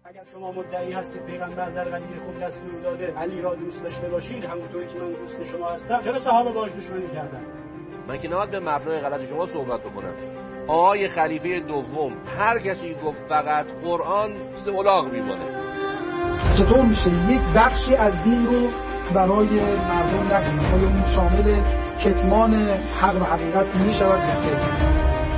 اگر شما مدعی هستید پیغمبر در قدیر خود دستور داده علی را دوست داشته باشید همونطوری که من دوست شما هستم، چرا صحابه باهاش دشمنی کردن؟ من که نباید به مبنای غلط شما صحبت بکنم. آقای خلیفه دوم هر کسی گفت فقط قرآن چیز الاغ میمونه. چطور میشه یک بخشی از دین رو برای مردم نکنیم؟ آیا اون شامل کتمان حق و حقیقت میشود یا خیر؟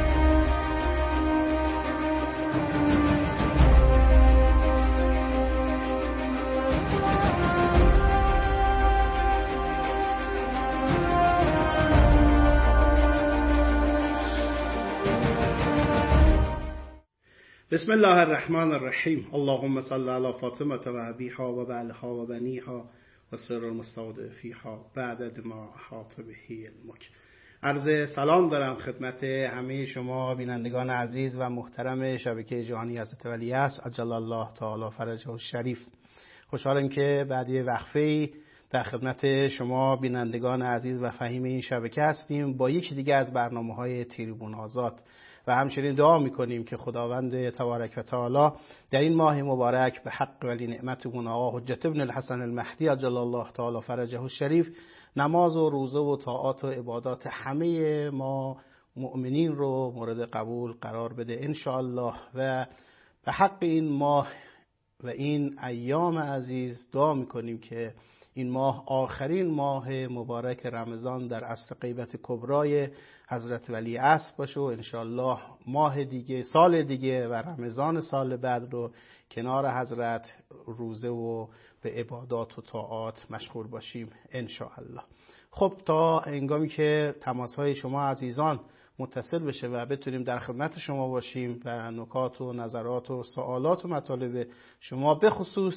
بسم الله الرحمن الرحیم. اللهم صل علی فاطمه و ابیها و بعلها و بنیها و سر المستودع فیها بعد ما احاط به علمک. عرض سلام دارم خدمت همه شما بینندگان عزیز و محترم شبکه جهانی حضرت ولیعصر عجل الله تعالی فرجه الشریف. خوشحالم که بعد یه وقفه‌ای در خدمت شما بینندگان عزیز و فهیم این شبکه هستیم با یکی دیگه از برنامه‌های تریبون آزاد و همچنین دعا میکنیم که خداوند تبارک و تعالی در این ماه مبارک به حق ولی نعمت اون آقا حجت ابن الحسن المهدی عجل الله تعالی فرجه الشریف نماز و روزه و طاعات و عبادات همه ما مؤمنین رو مورد قبول قرار بده ان شاء الله. و به حق این ماه و این ایام عزیز دعا میکنیم که این ماه آخرین ماه مبارک رمضان در عصر غیبت کبرای حضرت ولیعصر باشه و انشالله ماه دیگه سال دیگه و رمضان سال بعد رو کنار حضرت روزه و به عبادات و طاعات مشغول باشیم انشالله. خب تا هنگامی که تماس‌های شما عزیزان متصل بشه و بتونیم در خدمت شما باشیم و نکات و نظرات و سوالات و مطالب شما به خصوص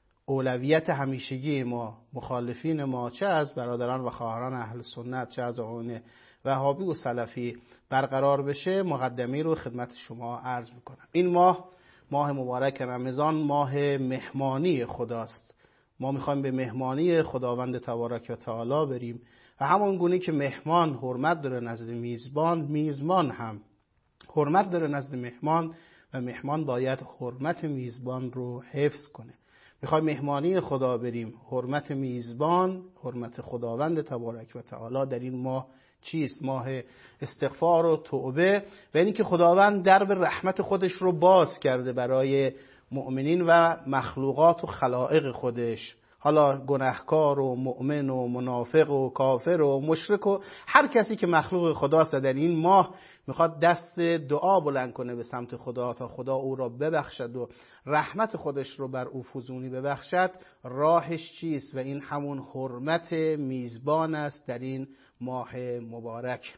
اولویت همیشگی ما مخالفین ما چه از برادران و خواهران اهل سنت چه از آقایون وهابی و سلفی برقرار بشه مقدمه رو خدمت شما عرض میکنم. این ماه مبارک رمضان ماه مهمانی خداست. ما میخوایم به مهمانی خداوند تبارک و تعالی بریم و همون گونه که مهمان حرمت داره نزد میزبان، میزبان هم حرمت داره نزد مهمان و مهمان باید حرمت میزبان رو حفظ کنه. میخوایم مهمانی خدا بریم، حرمت میزبان حرمت خداوند تبارک و تعالی در این ماه چیست؟ ماه استغفار و توبه و اینی که خداوند درب رحمت خودش رو باز کرده برای مؤمنین و مخلوقات و خلائق خودش، حالا گناهکار و مؤمن و منافق و کافر و مشرک و هر کسی که مخلوق خداست در این ماه میخواد دست دعا بلند کنه به سمت خدا تا خدا او را ببخشد و رحمت خودش رو بر او فزونی ببخشد. راهش چیست؟ و این همون حرمت میزبان است در این ماه مبارک.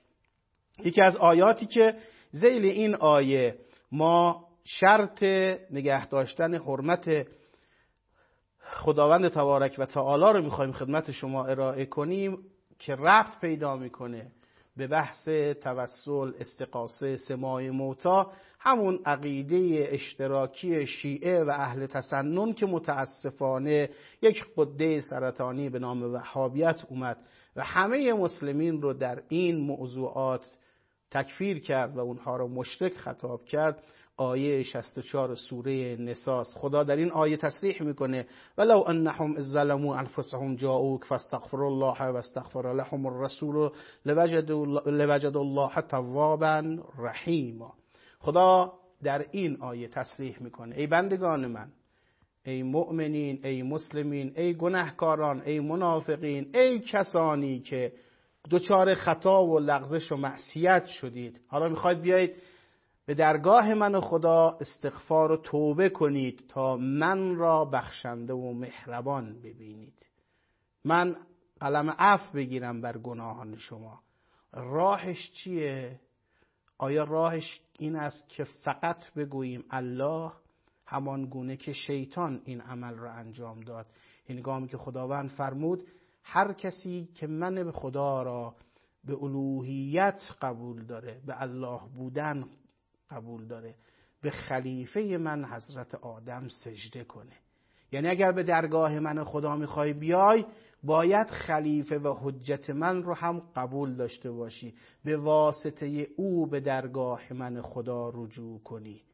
یکی از آیاتی که ذیل این آیه ما شرط نگه داشتن حرمت خداوند تبارک و تعالی رو میخوایم خدمت شما ارائه کنیم که ربط پیدا میکنه به بحث توسل، استغاثه، سماع موتی، همون عقیده اشتراکی شیعه و اهل تسنن که متاسفانه یک غده سرطانی به نام وهابیت اومد و همه مسلمین رو در این موضوعات تکفیر کرد و اونها رو مشرک خطاب کرد. آیه 64 سوره نساء. خدا در این آیه تصریح میکنه ولو انهم اذ ظلموا انفسهم جاءوک فاستغفروا الله واستغفر لهم الرسول لوجدوا الله توابا رحیما. خدا در این آیه تصریح میکنه ای بندگان من، ای مؤمنین، ای مسلمین، ای گناهکاران، ای منافقین، ای کسانی که دچار خطا و لغزش و معصیت شدید، حالا میخواید بیایید به درگاه من و خدا استغفار و توبه کنید تا من را بخشنده و مهربان ببینید، من قلم عفو بگیرم بر گناهان شما. راهش چیه؟ آیا راهش این است که فقط بگوییم الله، همان گونه که شیطان این عمل را انجام داد هنگامی که خداوند فرمود هر کسی که من خدا را به الوهیت قبول داره، به الله بودن قبول داره، به خلیفه من حضرت آدم سجده کنه. یعنی اگر به درگاه من خدا میخوای بیای باید خلیفه و حجت من رو هم قبول داشته باشی، به واسطه او به درگاه من خدا رجوع کنی.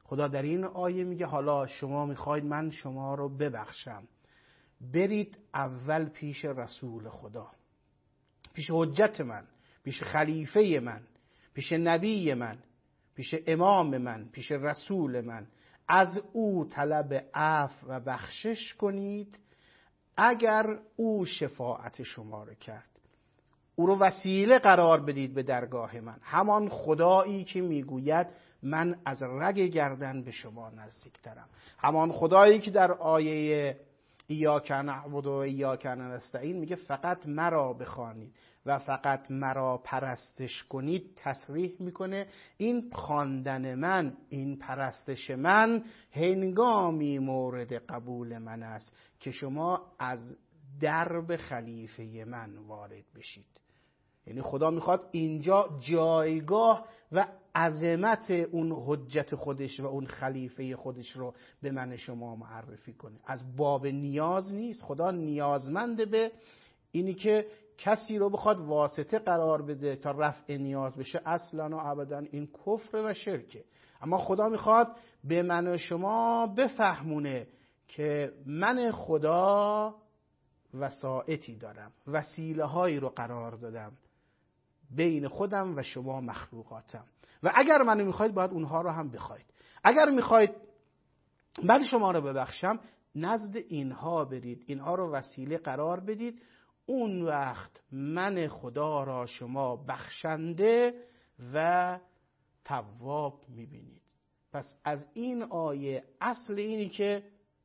خدا در این آیه میگه حالا شما میخواید من شما رو ببخشم، برید اول پیش رسول خدا، پیش حجت من، پیش خلیفه من، پیش نبی من، پیش امام من، پیش رسول من، از او طلب عفو و بخشش کنید. اگر او شفاعت شما رو کرد، او رو وسیله قرار بدید به درگاه من، همان خدایی که میگوید من از رگ گردن به شما نزدیکترم، همان خدایی که در آیه ایاک نعبد و ایاک نستعین میگه فقط مرا بخوانید و فقط مرا پرستش کنید، تصریح میکنه این خواندن من، این پرستش من هنگامی مورد قبول من است که شما از درب خلیفه من وارد بشید. یعنی خدا میخواد اینجا جایگاه و عظمت اون حجت خودش و اون خلیفه خودش رو به من شما معرفی کنه. از باب نیاز نیست. خدا نیازمنده به اینی که کسی رو بخواد واسطه قرار بده تا رفع نیاز بشه، اصلا و ابدا این کفر و شرکه. اما خدا میخواد به من و شما بفهمونه که من خدا وسائطی دارم، وسیله هایی رو قرار دادم بین خودم و شما مخلوقاتم، و اگر منو میخواید باید اونها رو هم بخواید. اگر میخواید من شما رو ببخشم، نزد اینها برید، اینها رو وسیله قرار بدید، اون وقت من خدا را شما بخشنده و تواب میبینید. پس از این آیه اصل اینی که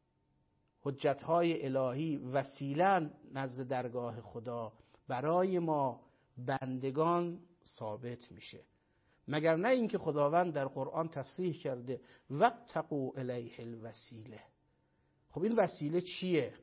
حجتهای الهی وسیله نزد درگاه خدا برای ما بندگان ثابت میشه، مگر نه اینکه خداوند در قرآن تصریح کرده واتقوا الیه الوسیله. خب این وسیله چیه؟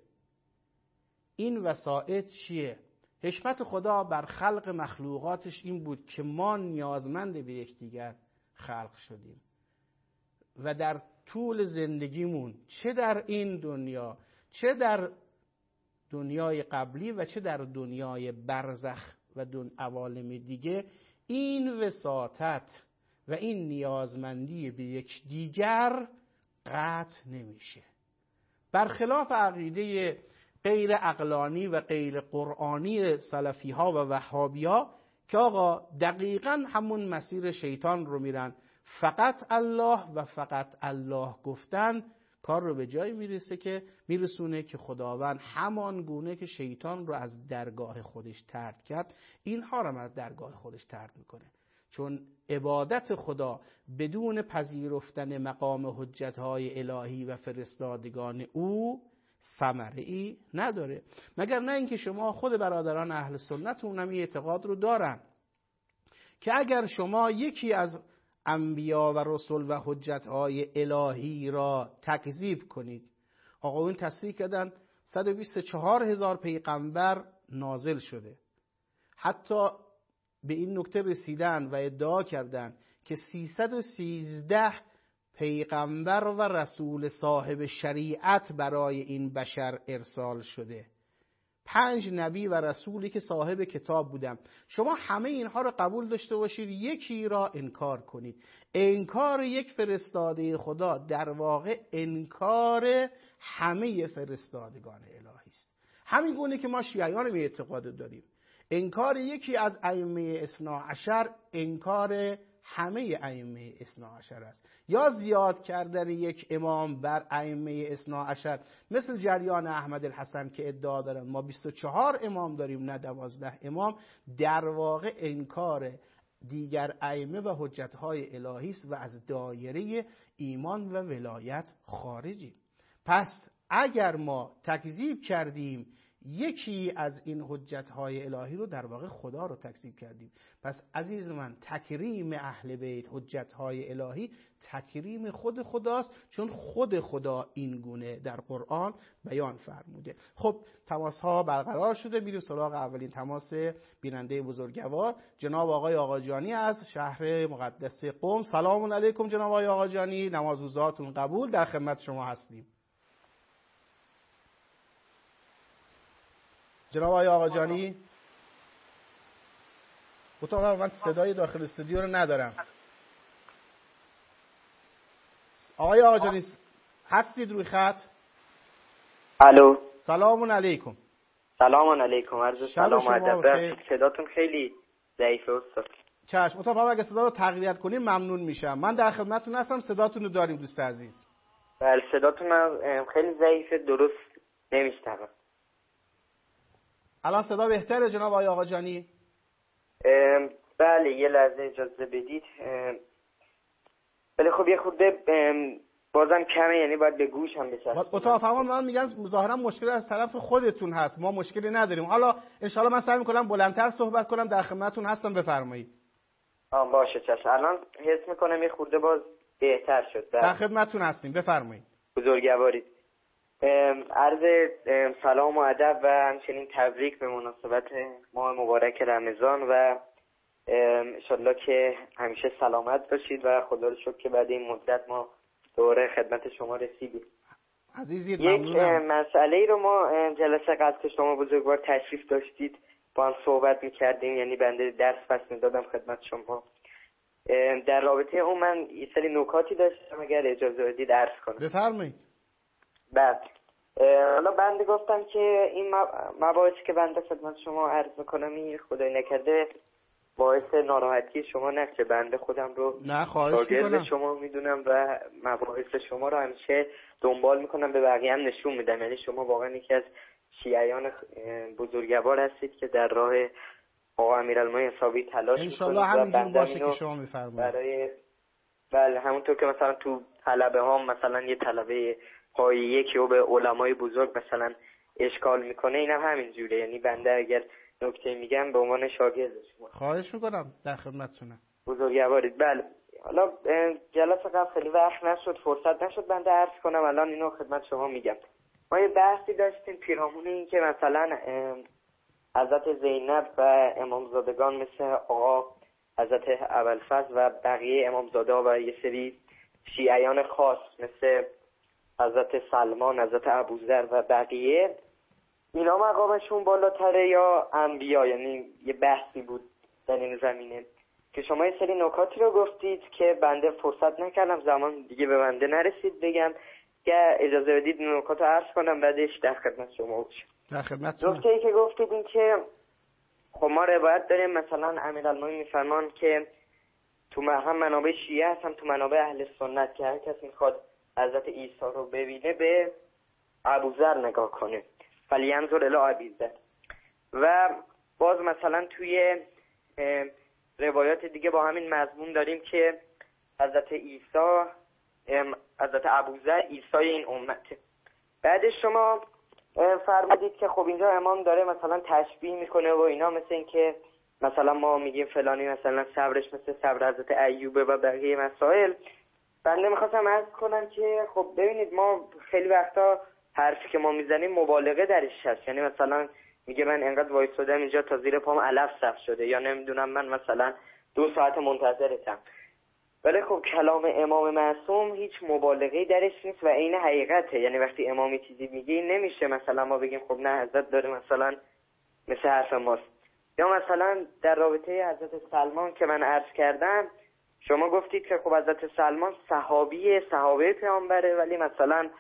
این وسائط چیه؟ حکمت خدا بر خلق مخلوقاتش این بود که ما نیازمند به یکدیگر خلق شدیم و در طول زندگیمون، چه در این دنیا، چه در دنیای قبلی و چه در دنیای برزخ و عوالم دیگه، این وساطت و این نیازمندی به یکدیگر قطع نمیشه. برخلاف عقیده غیر عقلانی و غیر قرآنی سلفی ها و وهابی ها که آقا دقیقاً همون مسیر شیطان رو میرن، فقط الله و فقط الله گفتن کار رو به جایی میرسونه که خداوند همان گونه که شیطان رو از درگاه خودش طرد کرد، اینها رو از درگاه خودش طرد میکنه. چون عبادت خدا بدون پذیرفتن مقام حجتهای الهی و فرستادگان او ثمره‌ای نداره، مگر نه اینکه شما خود برادران اهل سنت اونم این اعتقاد رو دارن که اگر شما یکی از انبیا و رسول و حجتهای الهی را تکذیب کنید، آقا این تصریح کردن 124,000 پیغمبر نازل شده، حتی به این نکته رسیدن و ادعا کردن که 313 پیغمبر و رسول صاحب شریعت برای این بشر ارسال شده، 5 نبی و رسولی که صاحب کتاب بودن. شما همه اینها رو قبول داشته باشید، یکی را انکار کنید. انکار یک فرستاده خدا در واقع انکار همه فرستادگان الهی است. همین گونه که ما شیعیان به اعتقاد داریم انکار یکی از ائمه اثنا عشر انکار همه ائمه اثنا عشر است، یا زیاد کردن یک امام بر ائمه اثنا عشر، مثل جریان احمد الحسن که ادعا دارن ما 24 امام داریم نه 12 امام، در واقع انکار دیگر ائمه و حجتهای الهی است و از دایره ایمان و ولایت خارجی. پس اگر ما تکذیب کردیم یکی از این حجتهای الهی رو، در واقع خدا رو تکذیب کردیم. پس عزیز من، تکریم اهل بیت حجتهای الهی تکریم خود خداست، چون خود خدا این گونه در قرآن بیان فرموده. خب تماس ها برقرار شده، میریم سراغ اولین تماس بیننده بزرگوار، جناب آقای آقاجانی از شهر مقدس قم. سلام علیکم جناب آقای آقاجانی، نماز روزاتون قبول، در خدمت شما هستیم. جناب آقای آقاجانی، من صدای داخل استودیو رو ندارم. آقای آقاجانی هستید روی خط؟ الو. سلام علیکم. سلام علیکم. عرض سلام و ادب. صداتون خیلی ضعیفه استاد. چشم. اتفاقا اگه صدا رو تقویت کنیم ممنون میشم. من در خدمتتون هستم. صداتون رو داریم دوست عزیز. بله صداتون خیلی ضعیفه، درست نمیشنوم. الان صدا بهتره جناب آقای آقاجانی؟ بله یه لحظه اجازه بدید. ولی خب یه خورده بازم کمه، یعنی باید به گوش هم بچسبه. اتاق فرمان من میگن ظاهرا مشکلی از طرف خودتون هست، ما مشکلی نداریم. حالا ان شاءالله من سعی میکنم بلندتر صحبت کنم. در خدمتتون هستم، بفرمایید. باشه چشم. الان حس میکنم یه خورده باز بهتر شد. در خدمتتون هستیم، بفرمایید. بزرگوارید. عرض سلام و ادب و همچنین تبریک به مناسبت ماه مبارک رمضان و انشالله که همیشه سلامت باشید و خدا رو شکر که بعد این مدت ما دوره خدمت شما رسیدیم. عزیزید یک ممنونم. مسئله رو ما جلسه قبل که شما بزرگوار تشریف داشتید با هم صحبت میکردیم، یعنی بنده درس پس میدادم خدمت شما. در رابطه اون من یه سری نکاتی داشتم، اگر اجازه بدید عرض کنم. بفرمایید. بعد حالا بنده گفتم که این مباحثی که بنده خدمت شما عرض میکنم این خدای نکرده باعث ناراحتی شما نشه. بنده خودم رو نه خواهش میکنم. شما میدونم و مباحث شما رو همیشه دنبال میکنم، به بقیه هم نشون میدم. یعنی شما واقعا یکی از شیعیان بزرگوار هستید که در راه آقا امیرالمومنین حسابی تلاش میکنید. انشالله همینجور باشه که شما میفرمایید. بله همونطور که مثلا تو طلبه ها مثلا یه طلبه پای یکی و به علمای بزرگ مثلا اشکال میکنه، اینم همین جوره. یعنی بنده اگر نکته میگم به عنوان شاگرد شما. خواهش میکنم، در خدمتتونم. بزرگوارید. بله حالا جلسه قبل خیلی وقت نشد، فرصت نشد بنده عرض کنم، الان اینو خدمت شما میگم. ما یه بحثی داشتیم پیرامون این که مثلا حضرت زینب و امامزادگان مثل آقا حضرت ابوالفضل و بقیه امامزاده و یه سری شیعیان خاص مثل حضرت سلمان، حضرت ابوذر و بقیه، اینا مقامشون بالاتره یا انبیا؟ یعنی یه بحثی بود در این زمینه که شما یه سری نکاتی رو گفتید که بنده فرصت نکردم، زمان دیگه به بنده نرسید بگم، که اجازه بدید نکات رو عرض کنم بعدش در خدمت شما باشم. در خدمتتون. نکته‌ای که گفتید این که خب ما روایت داریم مثلا امیرالمومنین میفرمان که تو هم منابع شیعه هست هم تو منابع اهل سنت که هر کس میخواد حضرت عیسی رو ببینه به ابوذر نگاه کنه، فلینظر الی ابیذر. و باز مثلا توی روایات دیگه با همین مضمون داریم که حضرت عیسی، حضرت ابوذر عیسی این امته. بعدش شما فرمودید که خب اینجا امام داره مثلا تشبیه میکنه و اینا، مثل این که مثلا ما میگیم فلانی مثلا صبرش مثل صبر حضرت ایوبه و بقیه مسائل. بنده میخواستم عرض کنم که خب ببینید ما خیلی وقتا حرفی که ما میزنیم مبالغه درش هست. یعنی مثلا میگه من انقدر وایسادم اینجا تا زیر پام علف صف شده، یا نمیدونم من مثلا 2 ساعت منتظرتم. ولی خب کلام امام معصوم هیچ مبالغه‌ای درش نیست و عین حقیقته. یعنی وقتی امامی چیزی میگه نمیشه مثلا ما بگیم خب نه حضرت داره مثلا مثل حرف ماست. یا مثلا در رابطه حضرت سلمان که من عرض کردم، شما گفتید که خب حضرت سلمان صحابه پیامبره، ولی مثلا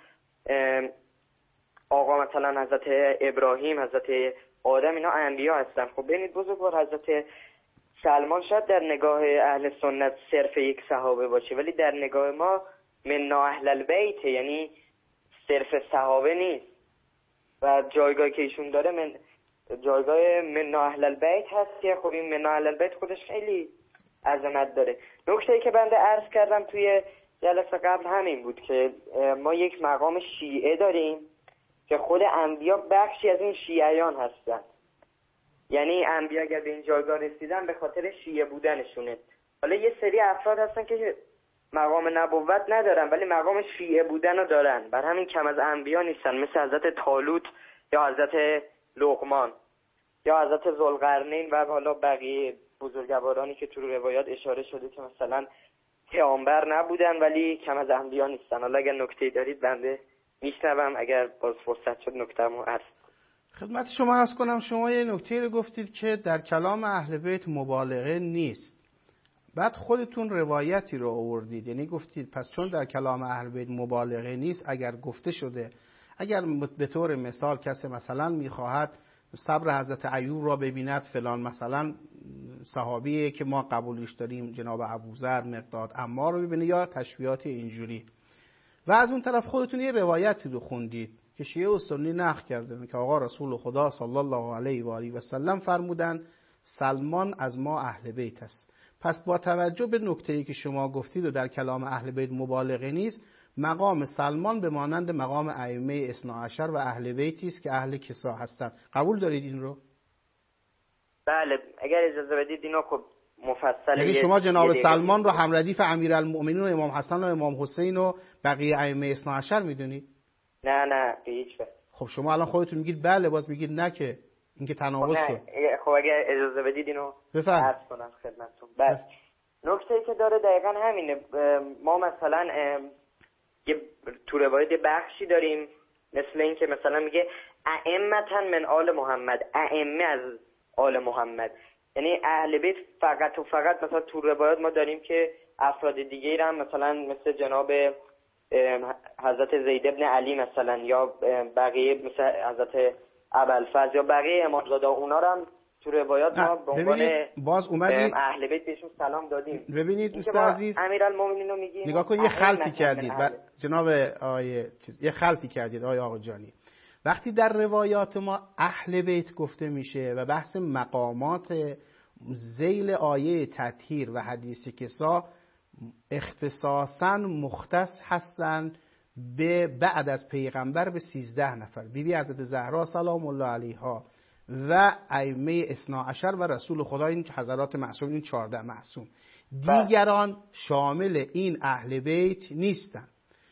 آقا مثلا حضرت ابراهیم، حضرت آدم اینا انبیا هستن. خب ببینید بزرگوار، حضرت سلمان شاید در نگاه اهل سنت صرف یک صحابه باشه، ولی در نگاه ما من اهل البیت، یعنی صرف صحابه نیست و جایگاهی که ایشون داره جایگاه من اهل البیت هست که خب این من اهل البیت خودش خیلی عظمت داره. نکته‌ای که بنده عرض کردم توی جلسه قبل همین بود که ما یک مقام شیعه داریم که خود انبیا بخشی از این شیعیان هستن. یعنی انبیا اگر به این جایگاه رسیدن به خاطر شیعه بودنشونه. حالا یه سری افراد هستن که مقام نبوت ندارن ولی مقام شیعه بودن رو دارن، بر همین کم از انبیا نیستن، مثل حضرت طالوت یا حضرت لقمان یا حضرت ذوالقرنین و حالا بقیه بزرگوارانی که تو روایات اشاره شده که مثلا پیامبر نبودن ولی کم از انبیا نیستن. حالا اگر نکته‌ای دارید بنده میشنوم، اگر باز فرصت شد نکته‌مو عرض. خدمت شما عرض کنم، شما یه نکته رو گفتید که در کلام اهل بیت مبالغه نیست بعد خودتون روایتی رو آوردید، یعنی گفتید پس چون در کلام اهل بیت مبالغه نیست، اگر گفته شده، اگر به طور مثال کسی مثلا میخواهد صبر حضرت ایوب را ببیند فلان مثلا صحابیه که ما قبولش داریم جناب ابوذر، مقداد، عمار رو ببینه یا تشبیهات اینجوری، و از اون طرف خودتون یه روایتی رو خوندید که شیعه و سنی نقل کردن که آقا رسول خدا صلی الله علیه و آله و سلم فرمودن سلمان از ما اهل بیت است. پس با توجه به نکته‌ای که شما گفتید و در کلام اهل بیت مبالغه نیست، مقام سلمان به مانند مقام ائمه اثنا عشر و اهل بیتی است که اهل کسا هستند. قبول دارید این رو؟ بله اگر اجازه بدید اینو خب مفصل. یعنی شما جناب سلمان رو همردیف امیرالمؤمنین و امام حسن و امام حسین و بقیه ائمه اثنا عشر میدونید؟ نه به هیچ وجه. خب شما الان خودتون میگید بله، باز میگید نه، که این که تناقض شد. خب اگر اجازه بدید اینو عرض کنم خدمتتون. بس نکته‌ای که داره دقیقاً همینه. ما مثلا یه تو روایت بخشی داریم مثل این که مثلا میگه ائمة من آل محمد، ائمه از آل محمد، یعنی اهل بیت فقط و فقط. مثلا تو روایات ما داریم که افراد دیگه هم مثلا مثل جناب حضرت زید ابن علی مثلا یا بقیه مثل حضرت ابوالفضل یا بقیه امامزاده، اونا رو هم تو روایات ما به عنوان باز اومدید اهل بیت بهشون سلام دادیم. ببینید دوست عزیز، امیرالمومنین رو میگیم، نگاه کن یه خلطی کردید جناب یه خلطی کردید آقا جانی. وقتی در روایات ما اهل بیت گفته میشه و بحث مقامات ذیل آیه تطهیر و حدیث کسا اختصاصاً مختص هستند به بعد از پیغمبر به 13 نفر، بیبی حضرت زهرا سلام الله علیها و ائمه اثنا عشر و رسول خدا، این حضرات معصوم، این 14 معصوم. دیگران شامل این اهل بیت نیستن.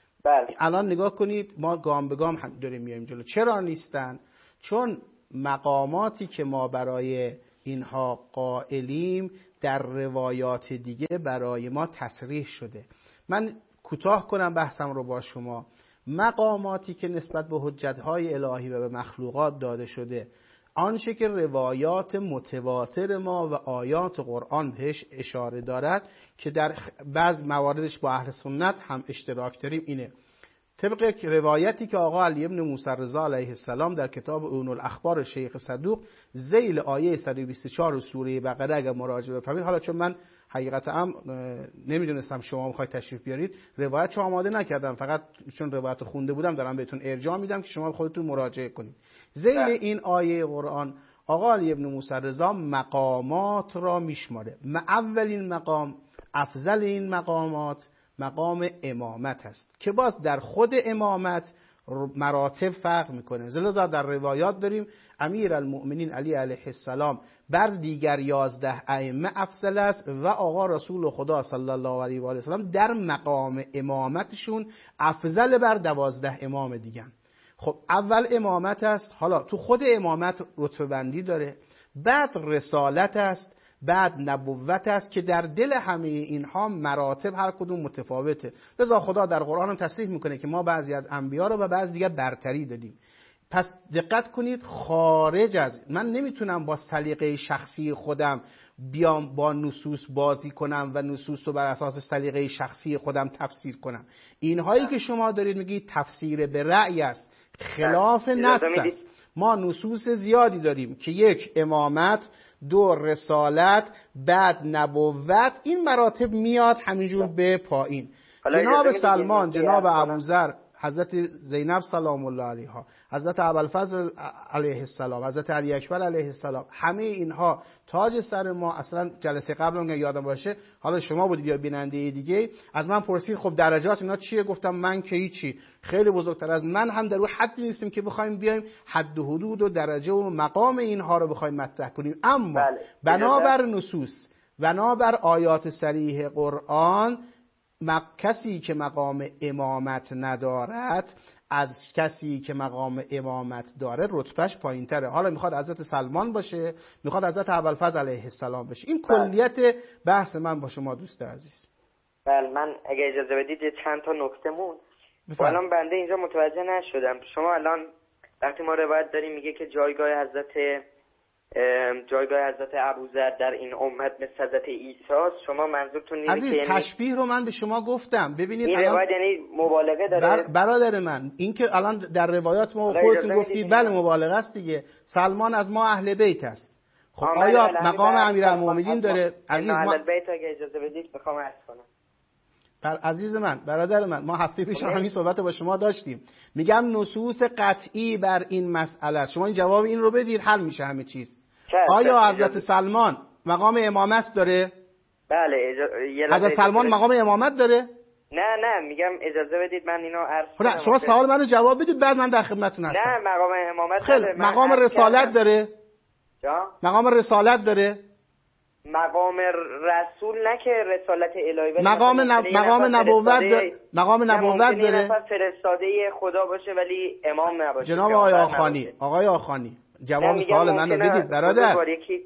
الان نگاه کنید ما گام به گام هم داریم میایم جلو. چرا نیستن؟ چون مقاماتی که ما برای اینها قائلیم در روایات دیگه برای ما تصریح شده. من کوتاه کنم بحثم رو با شما. مقاماتی که نسبت به حجت‌های الهی و به مخلوقات داده شده، آنچه که روایات متواتر ما و آیات قرآن بهش اشاره دارد که در بعض مواردش با اهل سنت هم اشتراک داریم، اینه طبق روایتی که آقا علی ابن موسی رضا علیه السلام در کتاب اون الاخبار شیخ صدوق ذیل آیه 124 سوره بقره اگر مراجعه بفرمایید. حالا چون من حقیقتا نمیدونستم شما میخواید تشریف بیارید، روایتشو آماده نکردم، فقط چون روایت خونده بودم دارم بهتون ارجاع میدم که شما خودتون مراجعه کنید. ذیل این آیه قرآن آقا علی ابن موسی رضا مقامات را میشماره. اولین مقام، افضل این مقامات، مقام امامت است که باز در خود امامت مراتب فرق میکنه. لذا در روایات داریم امیرالمؤمنین علی علیه السلام بر دیگر 11 ائمه افضل است و آقا رسول خدا صلی الله علیه و آله وسلم در مقام امامتشون افضل بر 12 امام دیگه. خب اول امامت است، حالا تو خود امامت رتبه بندی داره، بعد رسالت است، بعد نبوت است که در دل همه اینها مراتب هر کدوم متفاوته. لذا خدا در قرآن هم تصریح میکنه که ما بعضی از انبیا رو و بعضی دیگه برتری دادیم. پس دقت کنید، خارج از من نمیتونم با سلیقه شخصی خودم بیام با نصوص بازی کنم و نصوص رو بر اساس سلیقه شخصی خودم تفسیر کنم. اینهایی که شما دارید میگید تفسیر به رأی است، خلاف نص است. ما نصوص زیادی داریم که یک امامت، دو رسالت، بعد نبوت، این مراتب میاد همینجور به پایین. جناب سلمان، جناب ابوذر، حضرت زینب سلام الله علیها، حضرت ابوالفضل علیه السلام، حضرت علی اکبر علیه السلام، همه اینها تاج سر ما. اصلا جلسه قبل اون یادم باشه، حالا شما بودید یا بیننده دیگه، از من پرسید خب درجات اینا چیه؟ گفتم من که هیچی، خیلی بزرگتر از من هم در اون حدی نیستیم که بخوایم بیایم حد و حدود و درجه و مقام اینها رو بخوایم مطرح کنیم. اما بنابر نصوص، بنابر آیات صریح قرآن، کسی که مقام امامت ندارد از کسی که مقام امامت داره رتبهش پایین تره. حالا میخواد حضرت سلمان باشه، میخواد حضرت ابوالفضل علیه السلام باشه. این کلیت بحث من با شما دوست عزیز. بله، من اگه اجازه بدید چند تا نکته مون. الان بنده اینجا متوجه نشدم. شما الان وقتی ما روایت داریم میگه که جایگاه حضرت جایگاه حضرت ابوذر در این امت مثل حضرت عیسی است. شما منظورتون اینه عزیز که تشبیه رو من به شما گفتم. ببینید این روایت یعنی مبالغه داره؟ برادر من این که الان در روایات ما خودتون گفتید بله مبالغه است دیگه. سلمان از ما اهل بیت است. خب آیا مقام امیرالمومنین داره؟ عزیز ما اهل بیت اگه اجازه بدید میخوام عرض کنم. عزیز من، برادر من، ما هفته پیش همین صحبت با شما داشتیم. میگم نصوص قطعی بر این مسئله است. شما این جواب این رو بدید حل میشه همه چیز. آیا حضرت سلمان مقام امامت داره؟ بله حضرت سلمان مقام امامت داره؟ نه میگم اجازه بدید من اینو عرض کنم. شما سوال منو جواب بدید بعد من در خدمتتون هستم. نه مقام امامت داره. مقام رسالت داره؟ جا؟ مقام رسالت داره؟ مقام رسول نه که رسالت الهی، مقام نبوت داره. مقام نبوت داره. نفر فرستاده خدا باشه ولی امام نباشه. جناب آقای آخانی جواب سوال منو بدید برادر.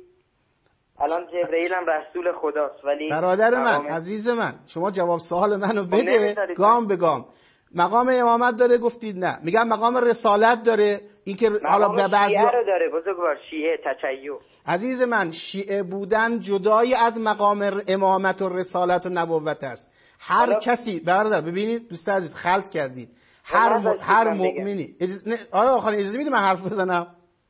الان جبرئیل هم رسول خداست ولی برادر من عزیز من شما جواب سوال منو بده گام به گام. مقام امامت داره گفتید نه. میگم مقام رسالت داره. این که حالا به بعضی رو داره بزرگوار شیعه تشیع. عزیز من شیعه بودن جدای از مقام امامت و رسالت و نبوت است. هر کسی برادر ببینید دوست عزیز خلط کردید. هر مؤمنی آقا آخرین اجازه میدید من حرف بزنم؟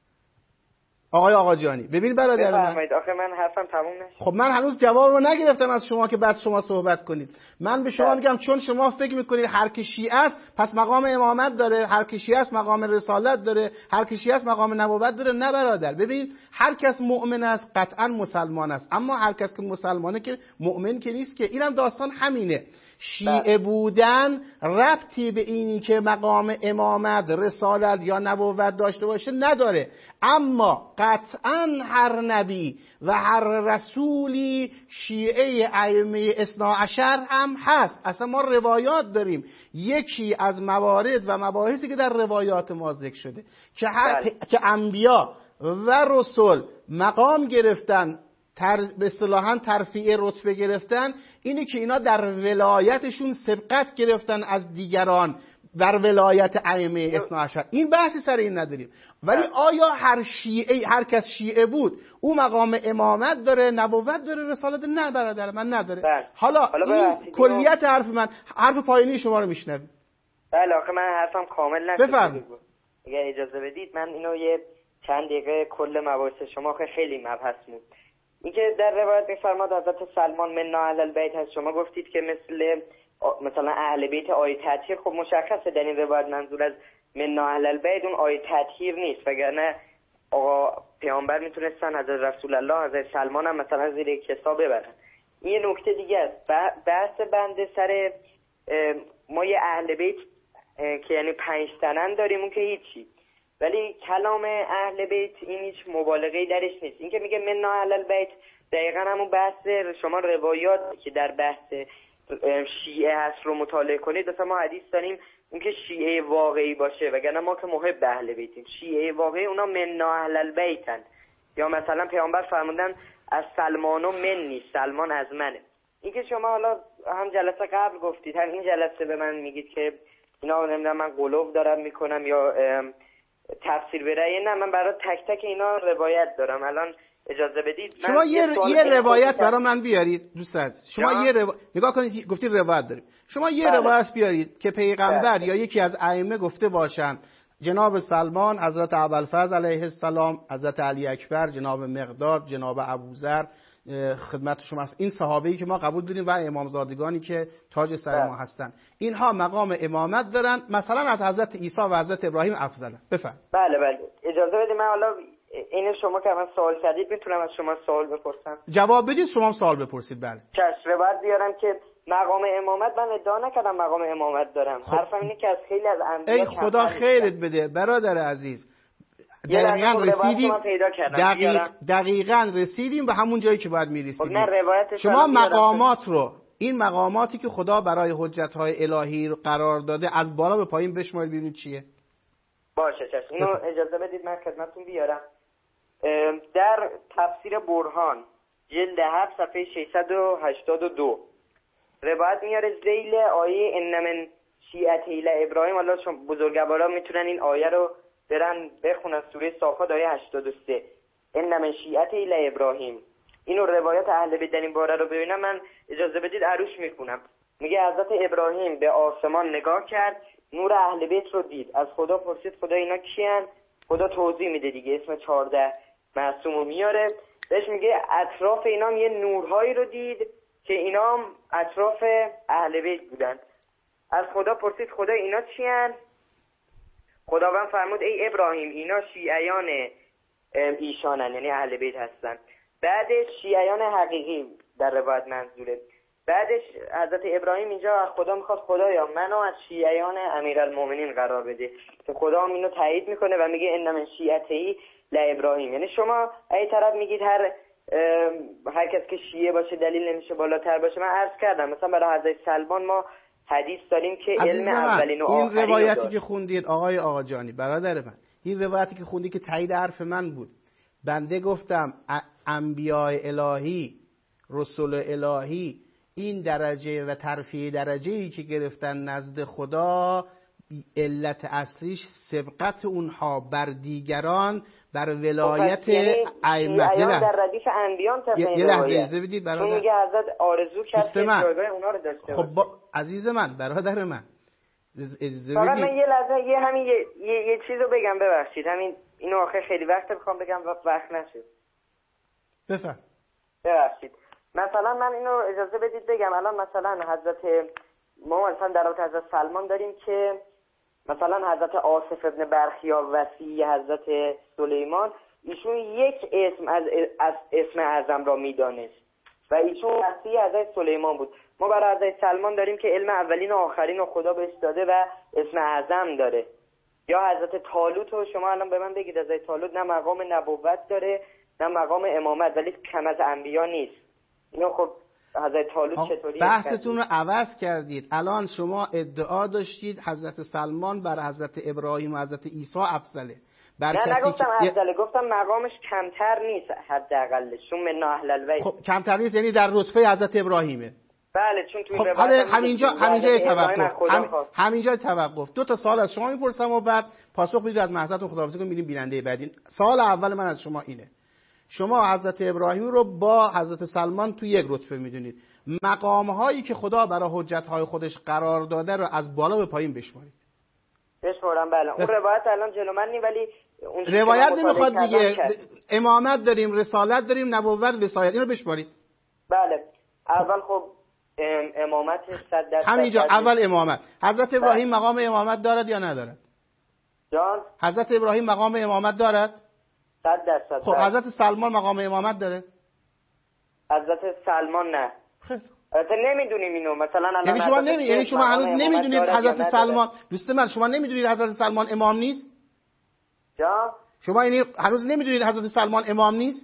آقای آقا جانی ببین برادر من آخه من حرفم تموم نشد. خب من هنوز جواب رو نگرفتم از شما که بعد شما صحبت کنید. من به شما میگم چون شما فکر میکنید هر کی شیعه است پس مقام امامت داره، هر کی شیعه است مقام رسالت داره، هر کی شیعه است مقام نبوت داره. نه برادر ببین هر کس مؤمن است قطعا مسلمان است، اما هر کس که مسلمانه که مؤمن که نیست که. اینم داستان همینه. شیعه بودن ربطی به اینی که مقام امامت رسالت یا نبوت داشته باشه نداره، اما قطعا هر نبی و هر رسولی شیعه ائمه اثنا عشر هم هست. اصلا ما روایات داریم. یکی از موارد و مباحثی که در روایات ما ذکر شده که انبیا و رسول مقام گرفتن، به اصطلاحاً ترفیع رتبه گرفتن، اینه که اینا در ولایتشون سبقت گرفتن از دیگران بر ولایت ائمه اثنا عشر. این بحثی سر این نداریم. ولی آیا هر کس شیعه بود او مقام امامت داره، نبوت داره، رسالت؟ نه برادر من نداره. حالا این کلیت حرف من، حرف پایانی شما رو میشنویم. بله آخه من حرفم کامل نشد. بفرمایید. اگه اجازه بدید من اینو یه چند دقیقه کل مباحث شما خیلی مبحث بود. اینکه در روایت می‌فرماد حضرت سلمان من اهل البیت هست. شما گفتید که مثلا اهل بیت آیه تطهیر، خب مشخصه در این روایت منظور از من اهل البیت اون آیه تطهیر نیست، وگرنه آقا پیامبر میتونستن حضرت رسول الله حضرت سلمان هم مثلا زیر کسا ببرن. این یه نکته دیگه است. بحث بنده سر ما یه اهل بیت که یعنی 5 تنن داریم اون که هیچی، ولی کلام اهل بیت این هیچ مبالغه‌ای درش نیست. این که میگه من اهل البیت دقیقاً همون بحث شما روایات که در بحث شیعه هست رو مطالعه کنید. مثلا ما حدیث داریم اون که شیعه واقعی باشه، وگرنه ما که محب اهل بیتیم. شیعه واقعی اونا من اهل البیتن. یا مثلا پیامبر فرمودن از سلمان و من نیست، سلمان از منه. این که شما حالا هم جلسه قبل گفتید هم این جلسه به من میگید که اینا نمیدونم من قلوب دارم میکنم یا تفسیر برای نه، من برای تک تک اینا روایت دارم. الان اجازه بدید شما یه روایت برای من بیارید دوست عزیز. شما نگاه کنید گفتید روایت داریم. شما یه روایت بیارید که پیغمبر یا یکی از ائمه گفته باشن جناب سلمان، حضرت ابوالفضل علیه السلام، حضرت علی اکبر، جناب مقداد، جناب ابوذر خدمت شما است. این صحابه‌ای که ما قبول داریم و امامزادگانی که تاج سر ما هستن، اینها مقام امامت دارن، مثلا از حضرت عیسی و حضرت ابراهیم افضل. بفرمایید. بله اجازه بدید من حالا این شما که من سوال کردید میتونم از شما سوال بپرسم؟ جواب بدید. شما هم سوال بپرسید. بله روایت بیارم که مقام امامت، من ادعا نکردم مقام امامت دارم. حرفم اینه که از خیلی از انبیا ای خدا خیرت بده برادر عزیز. دقیقاً رسیدیم به همون جایی که باید میرسیدیم. شما مقامات رو، این مقاماتی که خدا برای حجت‌های الهی رو قرار داده از بالا به پایین بشمارید ببینید چیه. باشه چشم. اینو اجازه بدید من خدمتتون بیارم. در تفسیر برهان جلد 7 صفحه 682 روایت میاره ذیل آیه ان من شیعته الی ابراهیم. الله شما بزرگوارا میتونن این آیه رو برن بخونن، سوره صافات آیه 83. ان من شیعته لابراهیم. اینو روایات اهل بیت در این باره رو ببینم، من اجازه بدید عروش میخونم. میگه حضرت ابراهیم به آسمان نگاه کرد، نور اهل بیت رو دید، از خدا پرسید خدا اینا کیان؟ خدا توضیح میده دیگه، اسم 14 معصوم رو میاره، بهش میگه اطراف اینام یه نورهایی رو دید که اینام اطراف اهل بیت بودن. از خدا پرسید خدا اینا چیان؟ خداوند فرمود ای ابراهیم اینا شیعیان ایشانن، یعنی اهل بیت هستن. بعدش شیعیان حقیقی در روایت منظوره. بعدش حضرت ابراهیم اینجا از خدا میخواد خدایا منو از شیعیان امیرالمومنین قرار بده، که خدا هم اینو تایید میکنه و میگه ان من شیعته لابراهیم. یعنی شما ای طرف میگید هر کس که شیعه باشه دلیل نمیشه بالاتر باشه. من عرض کردم مثلا برای حضرت سلمان ما حدیث داریم که علم اولین و آخرین. این روایتی که خوندید آقا جانی برادر من، این روایتی که خوندی که تایید حرف من بود. بنده گفتم انبیاء الهی، رسول الهی این درجه و ترفیع درجه‌ای که گرفتن نزد خدا علت اصلیش سبقت اونها بر دیگران بر ولایت ائمه. در ردیف انبیان یه لحظه اجازه بدید برادر. چون میگه حضرت آرزو کرد که جایگاه اونا رو داشته باشه. خب عزیز من، برادر من، اجازه فقط بدید من یه لحظه همین یه چیزو بگم، ببخشید همین اینو آخه خیلی وقت میخوام بگم و وقت نشد. بفهم. ببخشید مثلا من اینو اجازه بدید بگم. الان مثلا ما مثلا در رابطه حضرت سلمان داریم که مثلا حضرت آصف ابن برخیا وصی حضرت سلیمان، ایشون یک اسم از اسم اعظم را میدانست و ایشون وصی حضرت سلیمان بود. ما برای حضرت سلمان داریم که علم اولین و آخرین رو خدا بهش داده و اسم اعظم داره. یا حضرت طالوت رو شما الان به من بگید، حضرت طالوت نه مقام نبوت داره نه مقام امامت، ولی کم از انبیا نیست. اینو خب حضرت طالوت چطوری بحثتون رو عوض کردید. الان شما ادعا داشتید حضرت سلمان بر حضرت ابراهیم و حضرت عیسی افضله. نه نگفتم افضله، گفتم مقامش کمتر نیست حداقلش، چون من اهل البیت. خب کمتر نیست یعنی در رتبه حضرت ابراهیمه. بله چون توی خب همینجا توقف. دو تا سوال از شما میپرسم و بعد پاسخ بدید، از محضرتون خداحافظی کنیم میریم بیننده بعدی. سوال اول من از شما اینه، شما حضرت ابراهیم رو با حضرت سلمان تو یک رتبه میدونید، مقام‌هایی که خدا برای حجت‌های خودش قرار داده رو از بالا به پایین بشمارید. بشمارم بله. اون روایت الان جلو من نیست، ولی اون روایت نمیخواد دیگه. امامت داریم، رسالت داریم، نبوت، وصایت، اینو بشمارید. بله. اول خب امامت 100%. همینجا اول امامت. حضرت ابراهیم مقام امامت دارد یا ندارد؟ جان؟ حضرت ابراهیم مقام امامت دارد؟ 100%. خب حضرت سلمان مقام امامت داره؟ حضرت سلمان نه. خیلی نمیدونیم اینو. مثلا الان یعنی شما هنوز نمیدونید حضرت سلمان، دوست من شما نمیدونید حضرت سلمان امام نیست؟ جا؟ شما یعنی هنوز نمیدونید حضرت سلمان امام نیست؟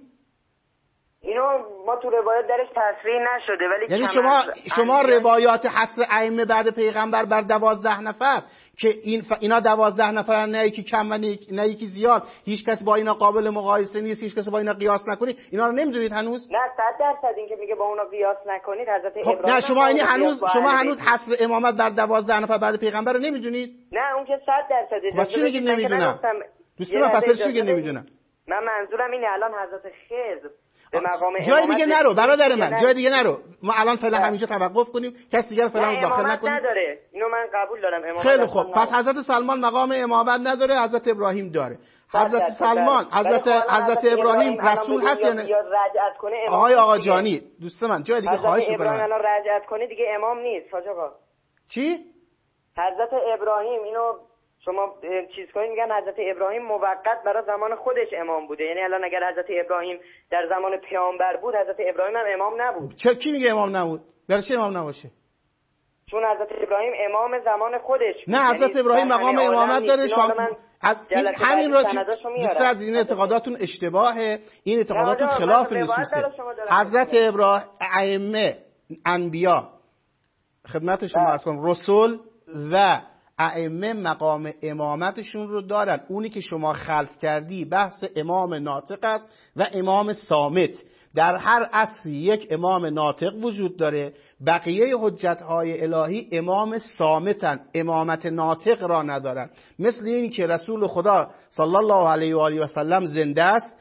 اینو ما تو روایات درش تصریح نشده، ولی یعنی شما روایات حصر ائمه بعد پیغمبر بر 12 نفر که اینا 12 نفرن، نه یکی کم و نه یکی زیاد، هیچ کس با اینا قابل مقایسه نیست، هیچ کس با اینا قیاس نکنید، اینا رو نمیدونید هنوز؟ نه 100% این که میگه با اونا قیاس نکنید حضرت ابراهیم. نه شما هنوز حصر امامت بر 12 نفر بعد پیغمبر رو نمیدونید؟ نه اون که 100%. چی میگید نمیدونم؟ دوستان پس چی میگید نمیدونم؟ من منظورم اینه الان حضرت خضر به مقام جای دیگه نرو برادر من، جای دیگه نرو. ما الان فعلا همینجا توقف کنیم، کسی دیگه فعلا داخل نکنیم. نداره. اینو من قبول دارم امامت. خیلی خوب. پس حضرت سلمان مقام امامت نداره، حضرت ابراهیم داره. حضرت سلمان، حضرت ابراهیم رسول هست یا نه؟ آقا جانی، دوست من جای دیگه خواهش می‌کنم. ابراهیم الان رجعت کنه دیگه امام نیست حاج آقا. چی؟ حضرت ابراهیم اینو شما چیز کنید میگن حضرت ابراهیم موقت برای زمان خودش امام بوده، یعنی الان اگر حضرت ابراهیم در زمان پیامبر بود حضرت ابراهیم هم امام نبود. کی میگه امام نبود؟ برای چه امام نباشه؟ چون حضرت ابراهیم امام زمان خودش بود. نه حضرت ابراهیم مقام امامت داره. همین رو دوست این اعتقاداتون اشتباهه، این اعتقاداتون خلاف نصوصه. حضرت ابراهیم ائمه انبیا خدمت شما عرض کنم، رسول و ائمه مقام امامتشون رو دارن. اونی که شما خلط کردی بحث امام ناطق است و امام صامت. در هر عصری یک امام ناطق وجود داره، بقیه حجت‌های الهی امام صامتن، امامت ناطق را ندارن. مثل این که رسول خدا صلی الله علیه و آله و سلم زنده است،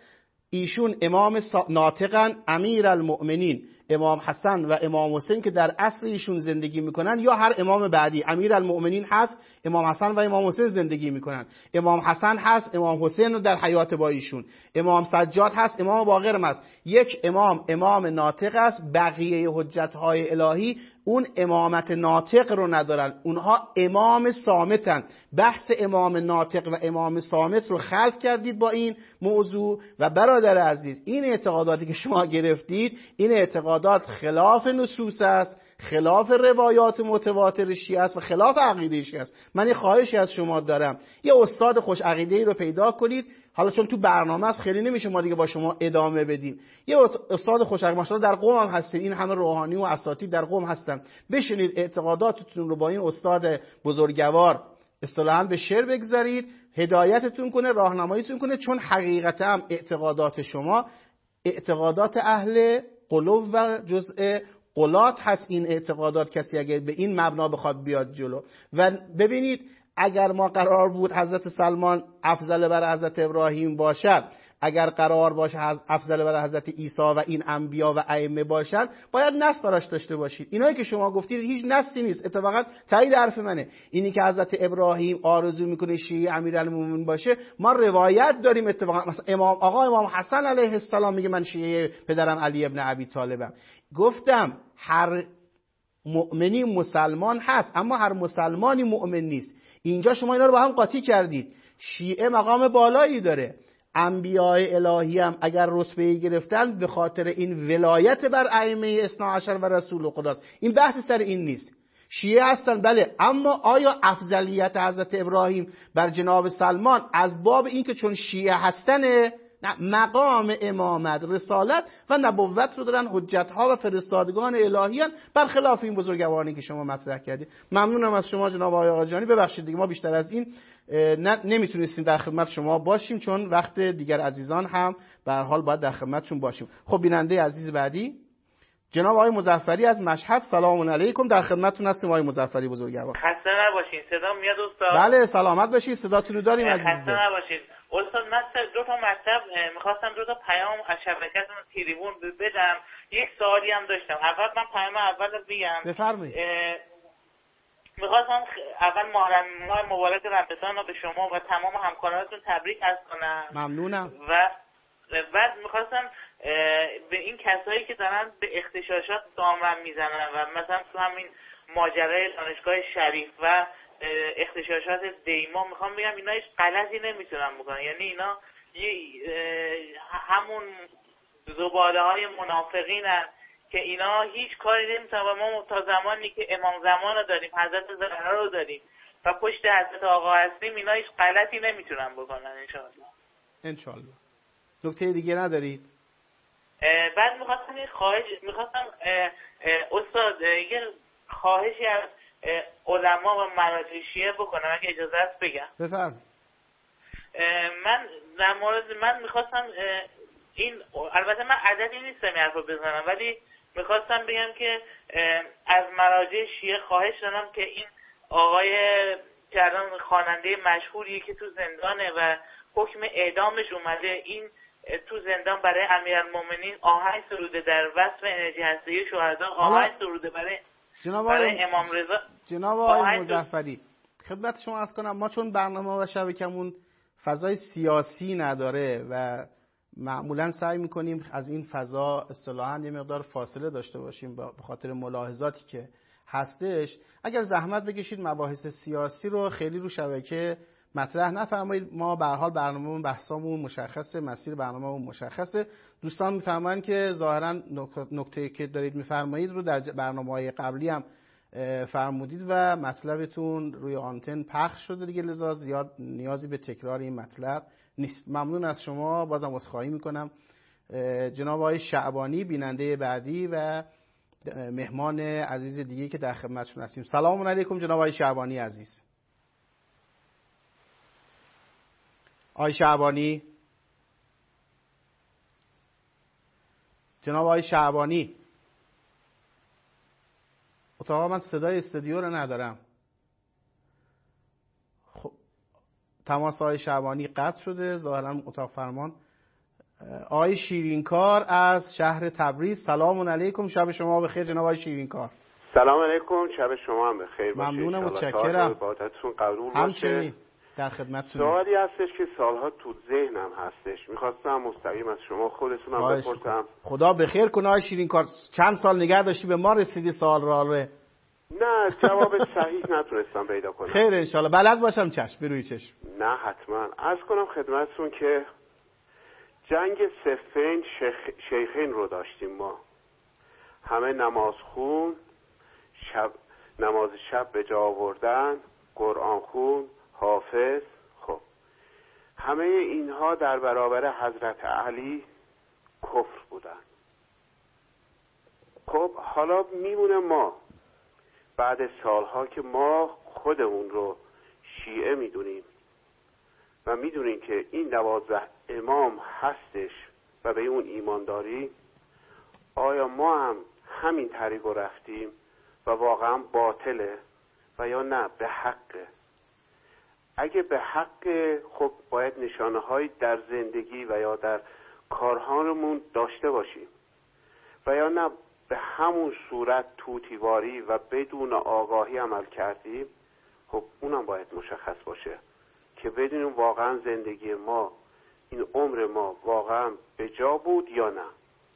ایشون امام ناطقن، امیر المؤمنین، امام حسن و امام حسین که در عصر ایشون زندگی میکنن، یا هر امام بعدی. امیر المؤمنین هست، امام حسن و امام حسین زندگی میکنن. امام حسن هست، امام حسین در حیات با ایشون. امام سجاد هست، امام باقر هم هست. یک امام ناطق است. بقیه حجت‌های الهی اون امامت ناطق رو ندارن، اونها امام صامتن. بحث امام ناطق و امام صامت رو خلق کردید با این موضوع. و برادر عزیز، این اعتقاداتی که شما گرفتید، این اعتقادات خلاف نصوص است، خلاف روایات متواتر شیعه است و خلاف عقیده شیعه است. من یه خواهشی از شما دارم، یه استاد خوش عقیده‌ای رو پیدا کنید. حالا چون تو برنامه است خیلی نمیشه ما دیگه با شما ادامه بدیم. یه استاد خوش عقیده، ماشاءالله در قم هم هستین، این همه روحانی و اساتید در قم هستن، بشینید اعتقاداتتون رو با این استاد بزرگوار اصطلاحاً به شعر بگذارید، هدایتتون کنه، راهنماییتون کنه. چون حقیقتا هم اعتقادات شما اعتقادات اهل قلوب و جزء قلات هست. این اعتقادات کسی اگر به این مبنا بخواد بیاد جلو. و ببینید، اگر ما قرار بود حضرت سلمان افضل بر حضرت ابراهیم باشد، اگر قرار باشه افضل بر حضرت عیسی و این انبیا و ائمه باشن، باید نص براش داشته باشید. اینایی که شما گفتید هیچ نصی نیست. اتفاقا تایید حرف منه. اینی که حضرت ابراهیم آرزو میکنه شیعه امیرالمومنین باشه، ما روایت داریم. اتفاقا مثلا امام حسن علیه السلام میگه من شیعه پدرم علی ابن ابی طالبم. گفتم هر مؤمنی مسلمان هست، اما هر مسلمانی مؤمن نیست. اینجا شما اینا رو با هم قاطی کردید. شیعه مقام بالایی داره، انبیاء الهی هم اگر رتبه‌ای گرفتن به خاطر این ولایت بر ائمه اثنا عشر و رسول خداست. این بحث سر این نیست. شیعه هستن بله، اما آیا افضلیت حضرت ابراهیم بر جناب سلمان از باب این که چون شیعه هستنه؟ نه، مقام امامت، رسالت و نبوت رو دارن، حجت‌ها و فرستادگان الهیان، برخلاف این بزرگوارانی که شما مطرح کردید. ممنونم از شما جناب آقای آقاجانی. ببخشید دیگه ما بیشتر از این نمیتونستیم در خدمت شما باشیم، چون وقت دیگر عزیزان هم به هر حال باید در خدمتشون باشیم. خب بیننده عزیز بعدی جناب آقای مظفری از مشهد. سلام علیکم، در خدمتتون هستیم آقای مظفری بزرگوار. خسته نباشین. صدا میاد استاد؟ بله سلامت باشید، صداتون رو داریم عزیز. خسته نباشید استاد. من دو تا مطلب میخواستم، دو تا پیام از شبکه‌تون تریبون بدم. یک سوالی هم داشتم. اول من پیام اول رو بگم. بفرمایید. میخواستم اول ماه مبارک رمضان رو به شما و تمام همکارانتون تبریک عرض کنم. ممنونم. و بعد میخواستم به این کسایی که دارن به اغتشاشات دامن میزنن و مثلا تو همین ماجرای دانشگاه شریف و اغتشاشات دیما، میخوام بگم اینا هیچ غلطی نمیتونن بکنن. یعنی اینا همون زباله های منافقین هست که اینا هیچ کاری نمیتونن. و ما تا زمانی که امام زمان رو داریم، حضرت زهرا رو داریم و پشت حضرت آقا هستیم، اینا هیچ غلطی نمیتونن بکنن انشالله. نکته دیگه ندارید؟ بعد میخواستم استاد یه خواهشی از علما و مراجع شیعه بکنم اگه اجازه هست بگم. بفرمایید. من میخواستم این، البته من عددی نیستم این حرفو بزنم، ولی میخواستم بگم که از مراجع شیعه خواهش دارم که این آقای که الان خواننده مشهوری که تو زندانه و حکم اعدامش اومده، این تو زندان برای امیرالمومنین آهنگ سروده در وصف انرژی هسته‌ای شهدا، آهنگ سروده برای امام رضا. جناب آقای مظفری، خدمت شما عرض کنم، ما چون برنامه و شبکمون فضای سیاسی نداره و معمولا سعی میکنیم از این فضا اصطلاحاً یه مقدار فاصله داشته باشیم به خاطر ملاحظاتی که هستش. اگر زحمت بکشید مباحث سیاسی رو خیلی رو شبکه مطرح نفرمایید. ما به هر حال برنامه‌مون بحثامون مشخصه، مسیر برنامه‌مون مشخصه. دوستان میفرمایند که ظاهراً نکته‌ای که دارید میفرمایید رو در برنامه‌های قبلی هم فرمودید و مطلبتون روی آنتن پخش شده دیگه، لذا زیاد نیازی به تکرار این مطلب نیست. ممنون از شما. بازم عذرخواهی میکنم. جناب آقای شعبانی بیننده بعدی و مهمان عزیز دیگه که در خدمتشون هستیم. سلام علیکم جناب آقای شعبانی عزیز. آقای شعبانی، جناب آقای شعبانی، اتاقا من صدای استودیو رو ندارم. خب تماس آقای شعبانی قطع شده، ظاهرا اتاق فرمان آقای شیرینکار از شهر تبریز. سلام علیکم، شب شما بخیر جناب آقای شیرینکار. سلام علیکم، شب شما هم بخیر باشه. ممنونم، متشکرم. عبادتتون قبول همچنین باشه. در خدمتتون. سوالی هستش که سالها تو ذهنم هستش، میخواستم مستقیم از شما خودتونم بپرسم. خدا بخیر کنه آقای شیرینکار. چند سال نگه داشتی به ما رسیدی سوال را؟ نه، جواب صحیح نتونستم پیدا کنم. خیر انشالله بلد باشم. چشم بروی چشم. نه حتما. عرض کنم خدمتتون که جنگ صفین شیخین رو داشتیم ما، همه نماز خون، نماز شب به جا آوردن، قرآن خون، حافظ. خب همه اینها در برابر حضرت علی کفر بودن. خب حالا میمونه ما بعد سالها که ما خودمون رو شیعه میدونیم و میدونیم که این 12 امام هستش و به اون ایمان داریم، آیا ما هم همین طریق رو رفتیم و واقعا باطله و یا نه به حقه؟ اگه به حقه خب باید نشانه هایی در زندگی و یا در کارهامون داشته باشیم و یا نه به همون صورت توتیواری و بدون آگاهی عمل کردیم، خب اونم باید مشخص باشه که بدونیم واقعا زندگی ما، این عمر ما واقعا به جا بود یا نه.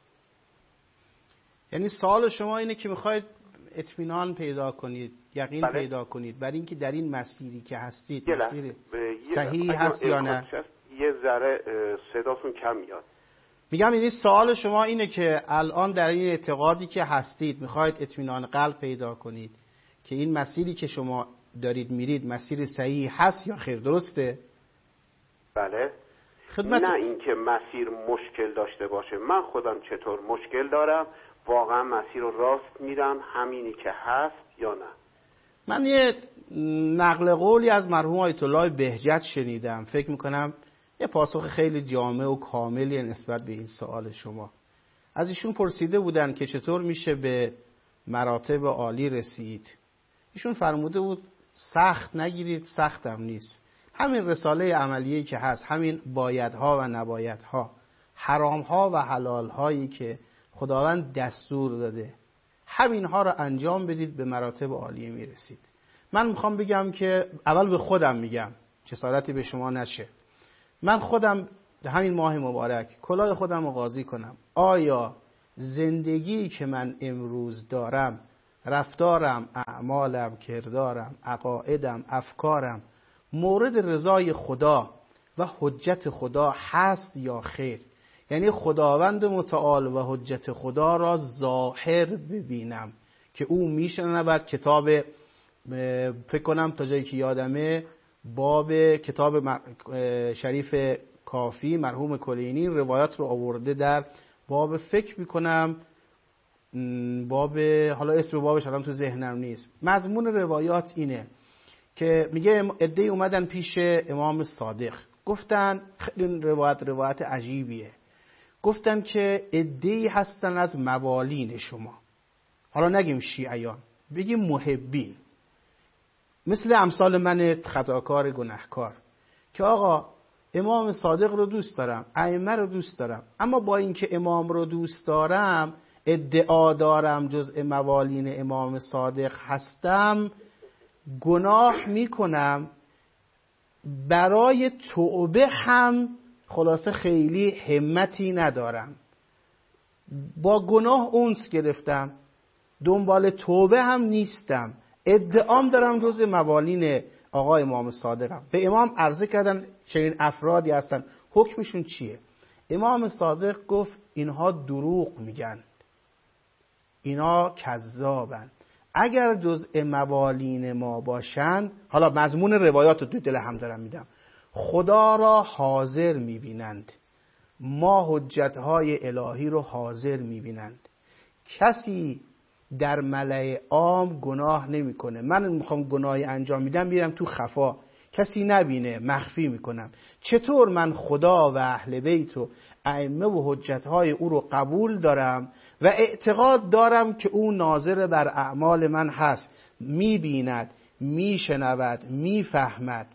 یعنی سوال شما اینه که میخواید اطمینان پیدا کنید، یقین پیدا کنید بر اینکه در این مسیری که هستید مسیر صحیح هست یا نه. یه ذره صداتون کم میاد. میگم یعنی سوال شما اینه که الان در این اعتقادی که هستید میخواید اطمینان قلب پیدا کنید که این مسیری که شما دارید میرید مسیر صحیح هست یا خیر، درسته؟ بله. نه اینکه مسیر مشکل داشته باشه. من خودم چطور مشکل دارم، واقعا مسیر رو راست میرم همینی که هست یا نه؟ من یه نقل قولی از مرحوم آیت الله بهجت شنیدم، فکر میکنم یه پاسخ خیلی جامع و کاملی نسبت به این سوال شما. از ایشون پرسیده بودن که چطور میشه به مراتب عالی رسید. ایشون فرموده بود سخت نگیرید، سختم نیست. همین رساله عملیه که هست، همین بایدها و نبایدها، حرامها و حلالهایی که خداوند دستور داده، همینها رو انجام بدید به مراتب عالیه میرسید. من میخوام بگم که اول به خودم میگم، جسارتی به شما نشه. من خودم همین ماه مبارک کلاه خودم رو قاضی کنم. آیا زندگی که من امروز دارم، رفتارم، اعمالم، کردارم، عقایدم، افکارم مورد رضای خدا و حجت خدا هست یا خیر؟ یعنی خداوند متعال و حجت خدا را ظاهر ببینم که او میشنود. کتاب فکر کنم تا جایی که یادمه باب کتاب شریف کافی مرحوم کلینی روایات رو آورده در باب، فکر میکنم باب، حالا اسم بابش الان تو ذهنم نیست. مضمون روایات اینه که میگه عده‌ای اومدن پیش امام صادق، گفتن خیلی روایت عجیبیه، گفتن که عده‌ای هستن از موالین شما، حالا نگیم شیعیان، بگیم محبین، مثل امثال من خطاکار گناهکار، که آقا امام صادق رو دوست دارم، ائمه رو دوست دارم، اما با اینکه امام رو دوست دارم ادعا دارم جزء موالین امام صادق هستم، گناه میکنم، برای توبه هم خلاصه خیلی همتی ندارم، با گناه اونس گرفتم، دنبال توبه هم نیستم، ادعام دارم جزء موالین آقا امام صادقم. به امام عرضه کردن چنین افرادی هستن، حکمشون چیه؟ امام صادق گفت اینها دروغ میگن، اینا کذابن. اگر جزء موالین ما باشن، حالا مضمون روایات رو تو دل هم دارم میدم، خدا را حاضر میبینند، ما حجتهای الهی رو حاضر میبینند. کسی در ملأ عام گناه نمیکنه. من میخوام گناهی انجام میدم میرم تو خفا، کسی نبینه، مخفی میکنم. چطور من خدا و اهل بیت و ائمه و حجتهای او رو قبول دارم و اعتقاد دارم که او ناظر بر اعمال من هست، میبیند، میشنود، میفهمد،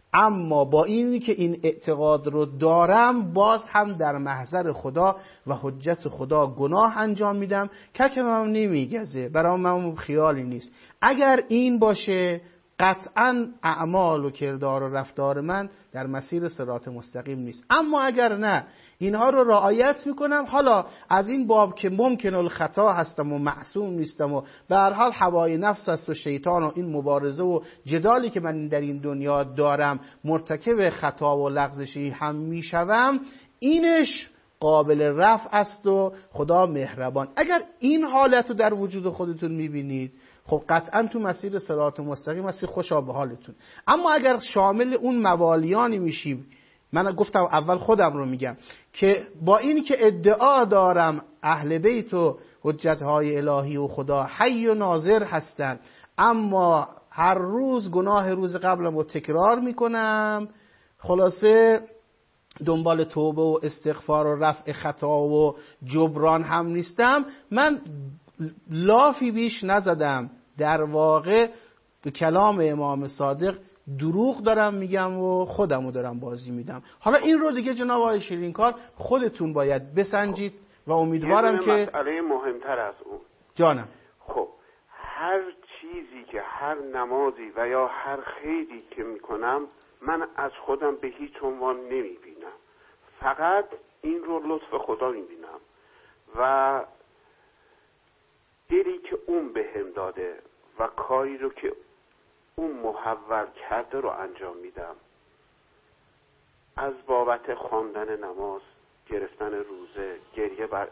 اما با اینی که این اعتقاد رو دارم باز هم در محضر خدا و حجت خدا گناه انجام میدم که من نمیگزه، برای من خیالی نیست. اگر این باشه قطعا اعمال و کردار و رفتار من در مسیر صراط مستقیم نیست. اما اگر نه اینها رو رعایت میکنم، حالا از این باب که ممکن الخطا هستم و معصوم نیستم و به هر حال هوای نفس است و شیطان و این مبارزه و جدالی که من در این دنیا دارم مرتکب خطا و لغزشی هم میشوم، اینش قابل رفع است و خدا مهربان. اگر این حالت رو در وجود خودتون میبینید خب قطعا تو مسیر صراط مستقیم هستی، خوشا به حالتون. اما اگر شامل اون موالیانی میشیم، من گفتم اول خودم رو میگم که با این که ادعا دارم اهل بیت و حجتهای الهی و خدا حی و ناظر هستن، اما هر روز گناه روز قبلم رو تکرار میکنم، خلاصه دنبال توبه و استغفار و رفع خطا و جبران هم نیستم، من لافی بیش نزدم. در واقع به کلام امام صادق دروغ دارم میگم و خودمو دارم بازی میدم. حالا این رو دیگه جناب آقای شیرینکار خودتون باید بسنجید و امیدوارم که مسئله مهمتر از اون جانم. خب هر چیزی که هر نمازی و یا هر خیری که میکنم من از خودم به هیچ عنوان نمیبینم، فقط این رو لطف خدا میبینم و دلی که اون بهم داده و کاری رو که اون محول کرده رو انجام میدم. از بابت خواندن نماز، گرفتن روزه، گریه بر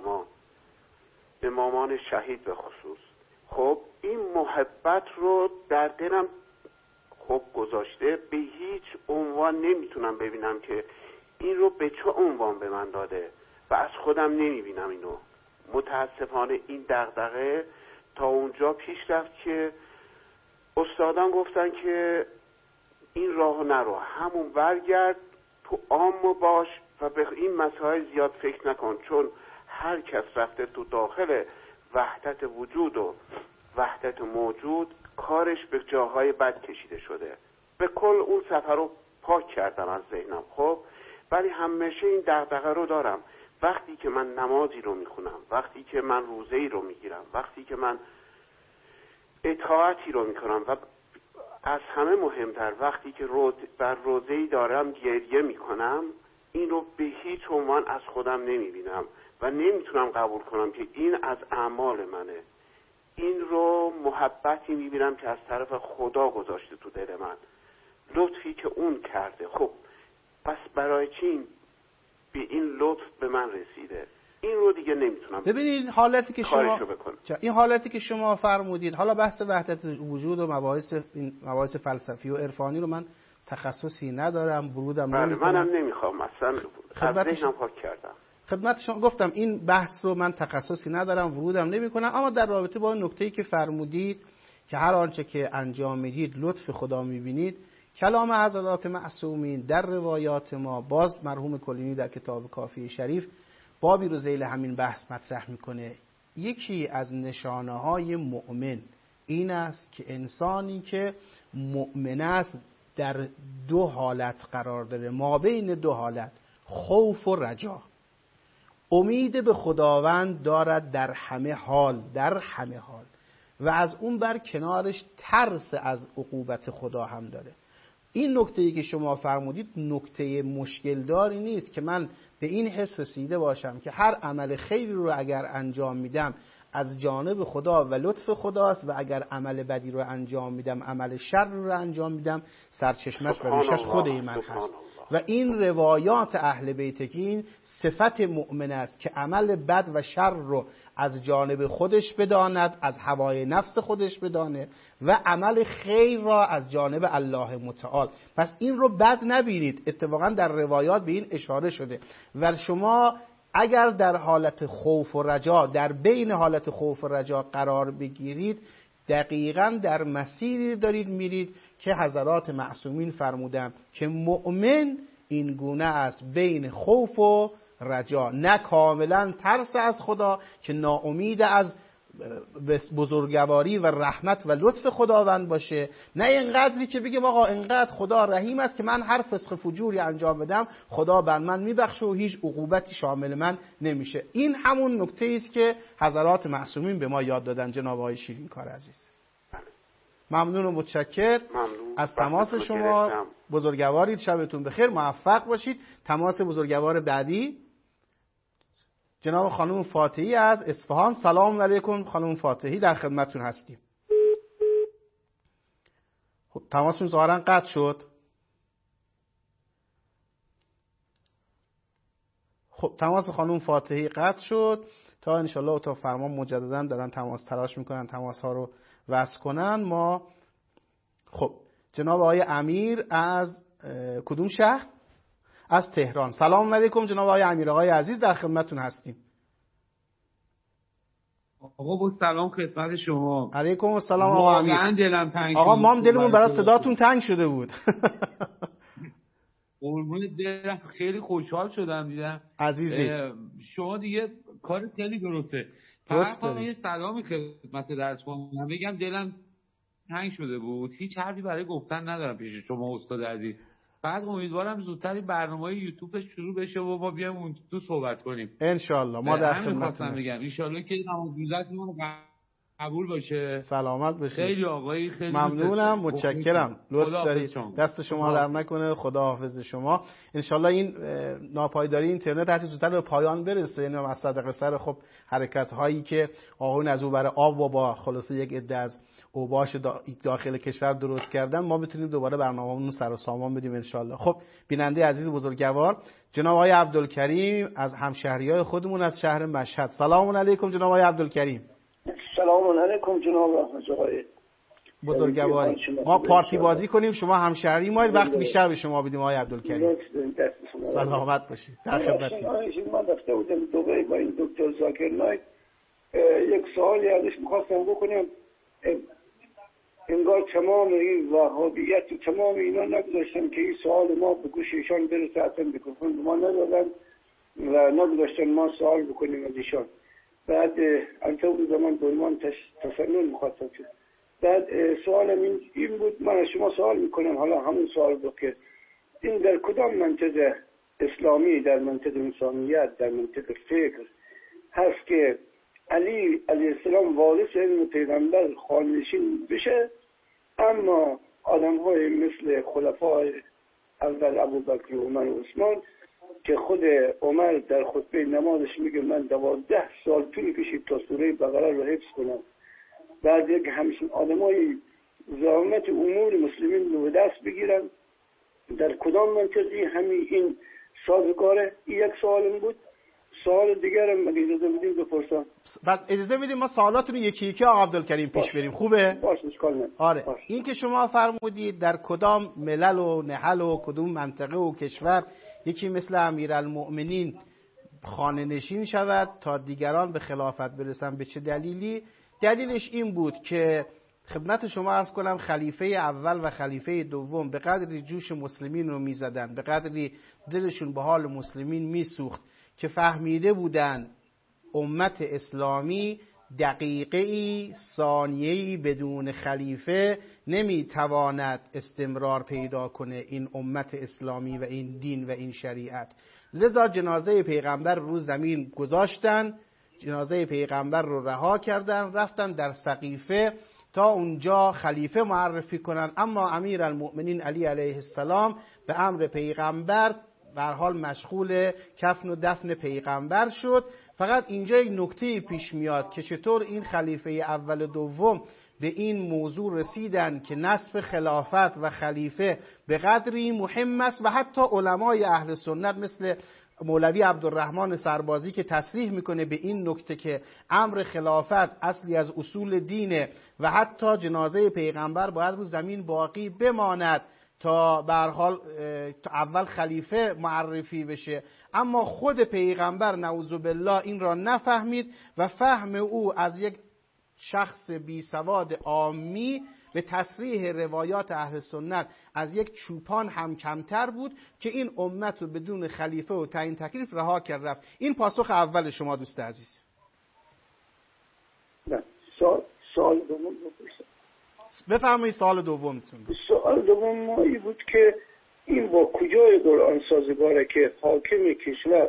امامان شهید به خصوص، خب این محبت رو در دلم خب گذاشته، به هیچ عنوان نمیتونم ببینم که این رو به چه عنوان به من داده و از خودم نمیبینم اینو. متاسفانه این دغدغه تا اونجا پیش رفت که استادان گفتن که این راهو نرو، همون برگرد تو عامو باش و به این مسائل زیاد فکر نکن، چون هر کس رفته تو داخل وحدت وجود و وحدت موجود کارش به جاهای بد کشیده شده. به کل اون سفر رو پاک کردم از ذهنم. خب ولی همیشه این دغدغه رو دارم، وقتی که من نمازی رو میخونم، وقتی که من روزه‌ای رو میگیرم، وقتی که من اطاعتی رو میکنم و از همه مهمتر وقتی که بر روزه‌ای دارم گریه میکنم، این رو به هیچ عنوان از خودم نمیبینم و نمیتونم قبول کنم که این از اعمال منه. این رو محبتی میبینم که از طرف خدا گذاشته تو دل من، لطفی که اون کرده. خب پس برای چی به این لطف به من رسیده؟ این رو دیگه نمیتونم ببینید این حالتی که شما فرمودید، حالا بحث وحدت وجود و مباحث فلسفی و عرفانی رو من تخصصی ندارم، ورودم نمیکنم. منم نمیخوام، اصلا از ذهنم پاک کردم. خدمت شما گفتم این بحث رو من تخصصی ندارم، ورودم نمیکنم. اما در رابطه با نکته‌ای که فرمودید که هر آنچه که انجام میدید لطف خدا میبینید، کلام حضرات معصومین در روایات ما، باز مرحوم کلینی در کتاب کافی شریف بابی رو ذیل همین بحث مطرح میکنه. یکی از نشانه‌های مؤمن این است که انسانی که مؤمن است در دو حالت قرار داره، ما بین دو حالت، خوف و رجا. امید به خداوند دارد در همه حال و از اون بر کنارش ترس از عقوبت خدا هم داره. این نکته‌ای که شما فرمودید نکته مشکل داری نیست که من به این حس رسیده باشم که هر عمل خیری رو اگر انجام میدم از جانب خدا و لطف خداست و اگر عمل بدی رو انجام میدم، عمل شر رو انجام میدم، سرچشمش و ریشش خود من هست. و این روایات اهل بیت که این صفت مؤمن است که عمل بد و شر رو از جانب خودش بداند، از هوای نفس خودش بدانه و عمل خیر را از جانب الله متعال. پس این رو بد نبینید، اتفاقا در روایات به این اشاره شده. و شما اگر در حالت خوف و رجا، در بین حالت خوف و رجا قرار بگیرید، دقیقاً در مسیری دارید میرید که حضرات معصومین فرمودند که مؤمن این گونه است، بین خوف و رجا، نه کاملا ترس از خدا که ناامید از بزرگواری و رحمت و لطف خداوند باشه، نه اینقدری که بگیم آقا اینقدر خدا رحیم است که من هر فسق فجوری انجام بدم خدا بر من میبخشه و هیچ عقوبتی شامل من نمیشه. این همون نکته است که حضرات معصومین به ما یاد دادن. جناب آقای شیرینکار عزیز، ممنون و متشکر از تماس شما. بزرگوارید، شبتون بخیر، موفق باشید. تماس بزرگوار بعدی جناب خانم فاتحی از اصفهان. سلام علیکم خانم فاتحی، در خدمتتون هستیم. خب تماسون ظاهرا قطع شد. خب تماس خانم فاتحی قطع شد. تا انشالله اتاق فرمان مجددا دارن تلاش میکنن تماس ها رو وصل کنن. ما خب جناب آقای امیر از کدوم شهر؟ از تهران. سلام علیکم جناب آقای امیر آقای عزیز، در خدمتتون هستیم. آقا با سلام خدمت شما. علیکم السلام آقا امیر. واقعا دلم تنگ آقا ما هم دلمون برای صداتون تنگ شده بود. قربون دلم، خیلی خوشحال شدم دیدم عزیزی شما دیگه کار خیلی درسته. فقط یه سلامی خدمت درس کنم بگم دلم تنگ شده بود، هیچ حرفی برای گفتن ندارم پیش شما استاد عزیز. بعد امیدوارم زودتر برنامه یوتیوب شروع بشه و ما بیام اون تو صحبت کنیم ان شاء الله. ما در خدمتتون هستیم. ان شاء الله که نمازگزارت ما قبول باشه. سلامت باشید. خیلی آقای خیلی ممنونم، متشکرم، لطف دارید. دست شما در نکنه، خدا حافظ شما. ان شاء الله این ناپایداری اینترنت هرچه زودتر به پایان برسه. یعنی از صدقه سر خب حرکت هایی که آقایون از او برای آب و با خلاصه یک عده از اوباش داخل کشور درست کردن، ما بتونیم دوباره برنامه‌مون سر و سامان بدیم ان شاء الله. خب بیننده عزیز بزرگوار جناب آقای عبدالکریم از همشهریای خودمون از شهر مشهد. سلام علیکم جناب آقای عبدالکریم. سلام علیکم جناب آقای بزرگواری. ما پارتی بازی کنیم، شما همشهری ما، وقت بیشتر به شما بدیم آقای عبدالکریم. سلامت باشید، در خدمتیم. من رفته بودم دبی با این دکتر زاکر نایک، یک سوالی ازش می‌خواستم بکنم. انگار تمام این وهابیت و تمام اینا نگذاشتن که این سوال ما به گوش ایشان برسه، اصلا میکروفون ما ندادن و نگذاشتن ما سوال بکنیم از ایشان. بعد البته اون زمان برمان تسنن مخاطب شد. بعد سوالم این بود، من از شما سوال میکنم، حالا همون سوال بود که این در کدام منطق اسلامی، در منطق انسانیت، در منطق فکر هست که علی علیه السلام وارث علم پیغمبر خانشین بشه، اما آدم های مثل خلفای اول ابوبکر و عمر و عثمان که خود عمر در خطبه نمازش میگه من 12 سال طول کشید تا سوره بقره رو حفظ کنم، بعد یک همچین آدمای زحمت امور مسلمین رو به دست بگیرن، در کدام منطقی همین این سازگاره؟ این یک سوالم بود. سوال دیگرم اگه اجازه بدیم بپرسم. بعد اجازه بدیم ما سوالاتون یکی یکی آقا عبدالکریم پیش بریم، خوبه؟ باشه اشکال نداره. آره این که شما فرمودید در کدام ملل و نحل و کدوم منطقه و کشور یکی مثل امیرالمؤمنین خانه نشین شود تا دیگران به خلافت برسن، به چه دلیلی؟ دلیلش این بود که خدمت شما عرض کنم خلیفه اول و خلیفه دوم به قدری جوش مسلمین رو میزدن، به قدری دلشون به حال مسلمین میسوخت که فهمیده بودن امت اسلامی دقیقه‌ای ثانیه‌ای بدون خلیفه نمیتواند استمرار پیدا کنه، این امت اسلامی و این دین و این شریعت. لذا جنازه پیغمبر رو زمین گذاشتن، جنازه پیغمبر رو رها کردن، رفتن در سقیفه تا اونجا خلیفه معرفی کنن. اما امیرالمؤمنین علی علیه السلام به امر پیغمبر به هر حال مشغول کفن و دفن پیغمبر شد. فقط اینجا یک نکته پیش میاد که چطور این خلیفه اول و دوم به این موضوع رسیدن که نصب خلافت و خلیفه به قدری مهم است و حتی علمای اهل سنت مثل مولوی عبدالرحمن سربازی که تصریح میکنه به این نکته که امر خلافت اصلی از اصول دینه و حتی جنازه پیغمبر باید رو زمین باقی بماند تا به هر حال اول خلیفه معرفی بشه. اما خود پیغمبر نعوذ بالله این را نفهمید و فهم او از یک شخص بی سواد عامی به تصریح روایات اهل سنت از یک چوپان هم کمتر بود که این امت رو بدون خلیفه و تعیین تکلیف رها کرد رفت. این پاسخ اول شما دوست عزیز. سوال دوم بپرسم. بفرمایید سوال دومتون. سوال دوم مایی بود که این با کجای قرآن سازگاره که حاکم کشور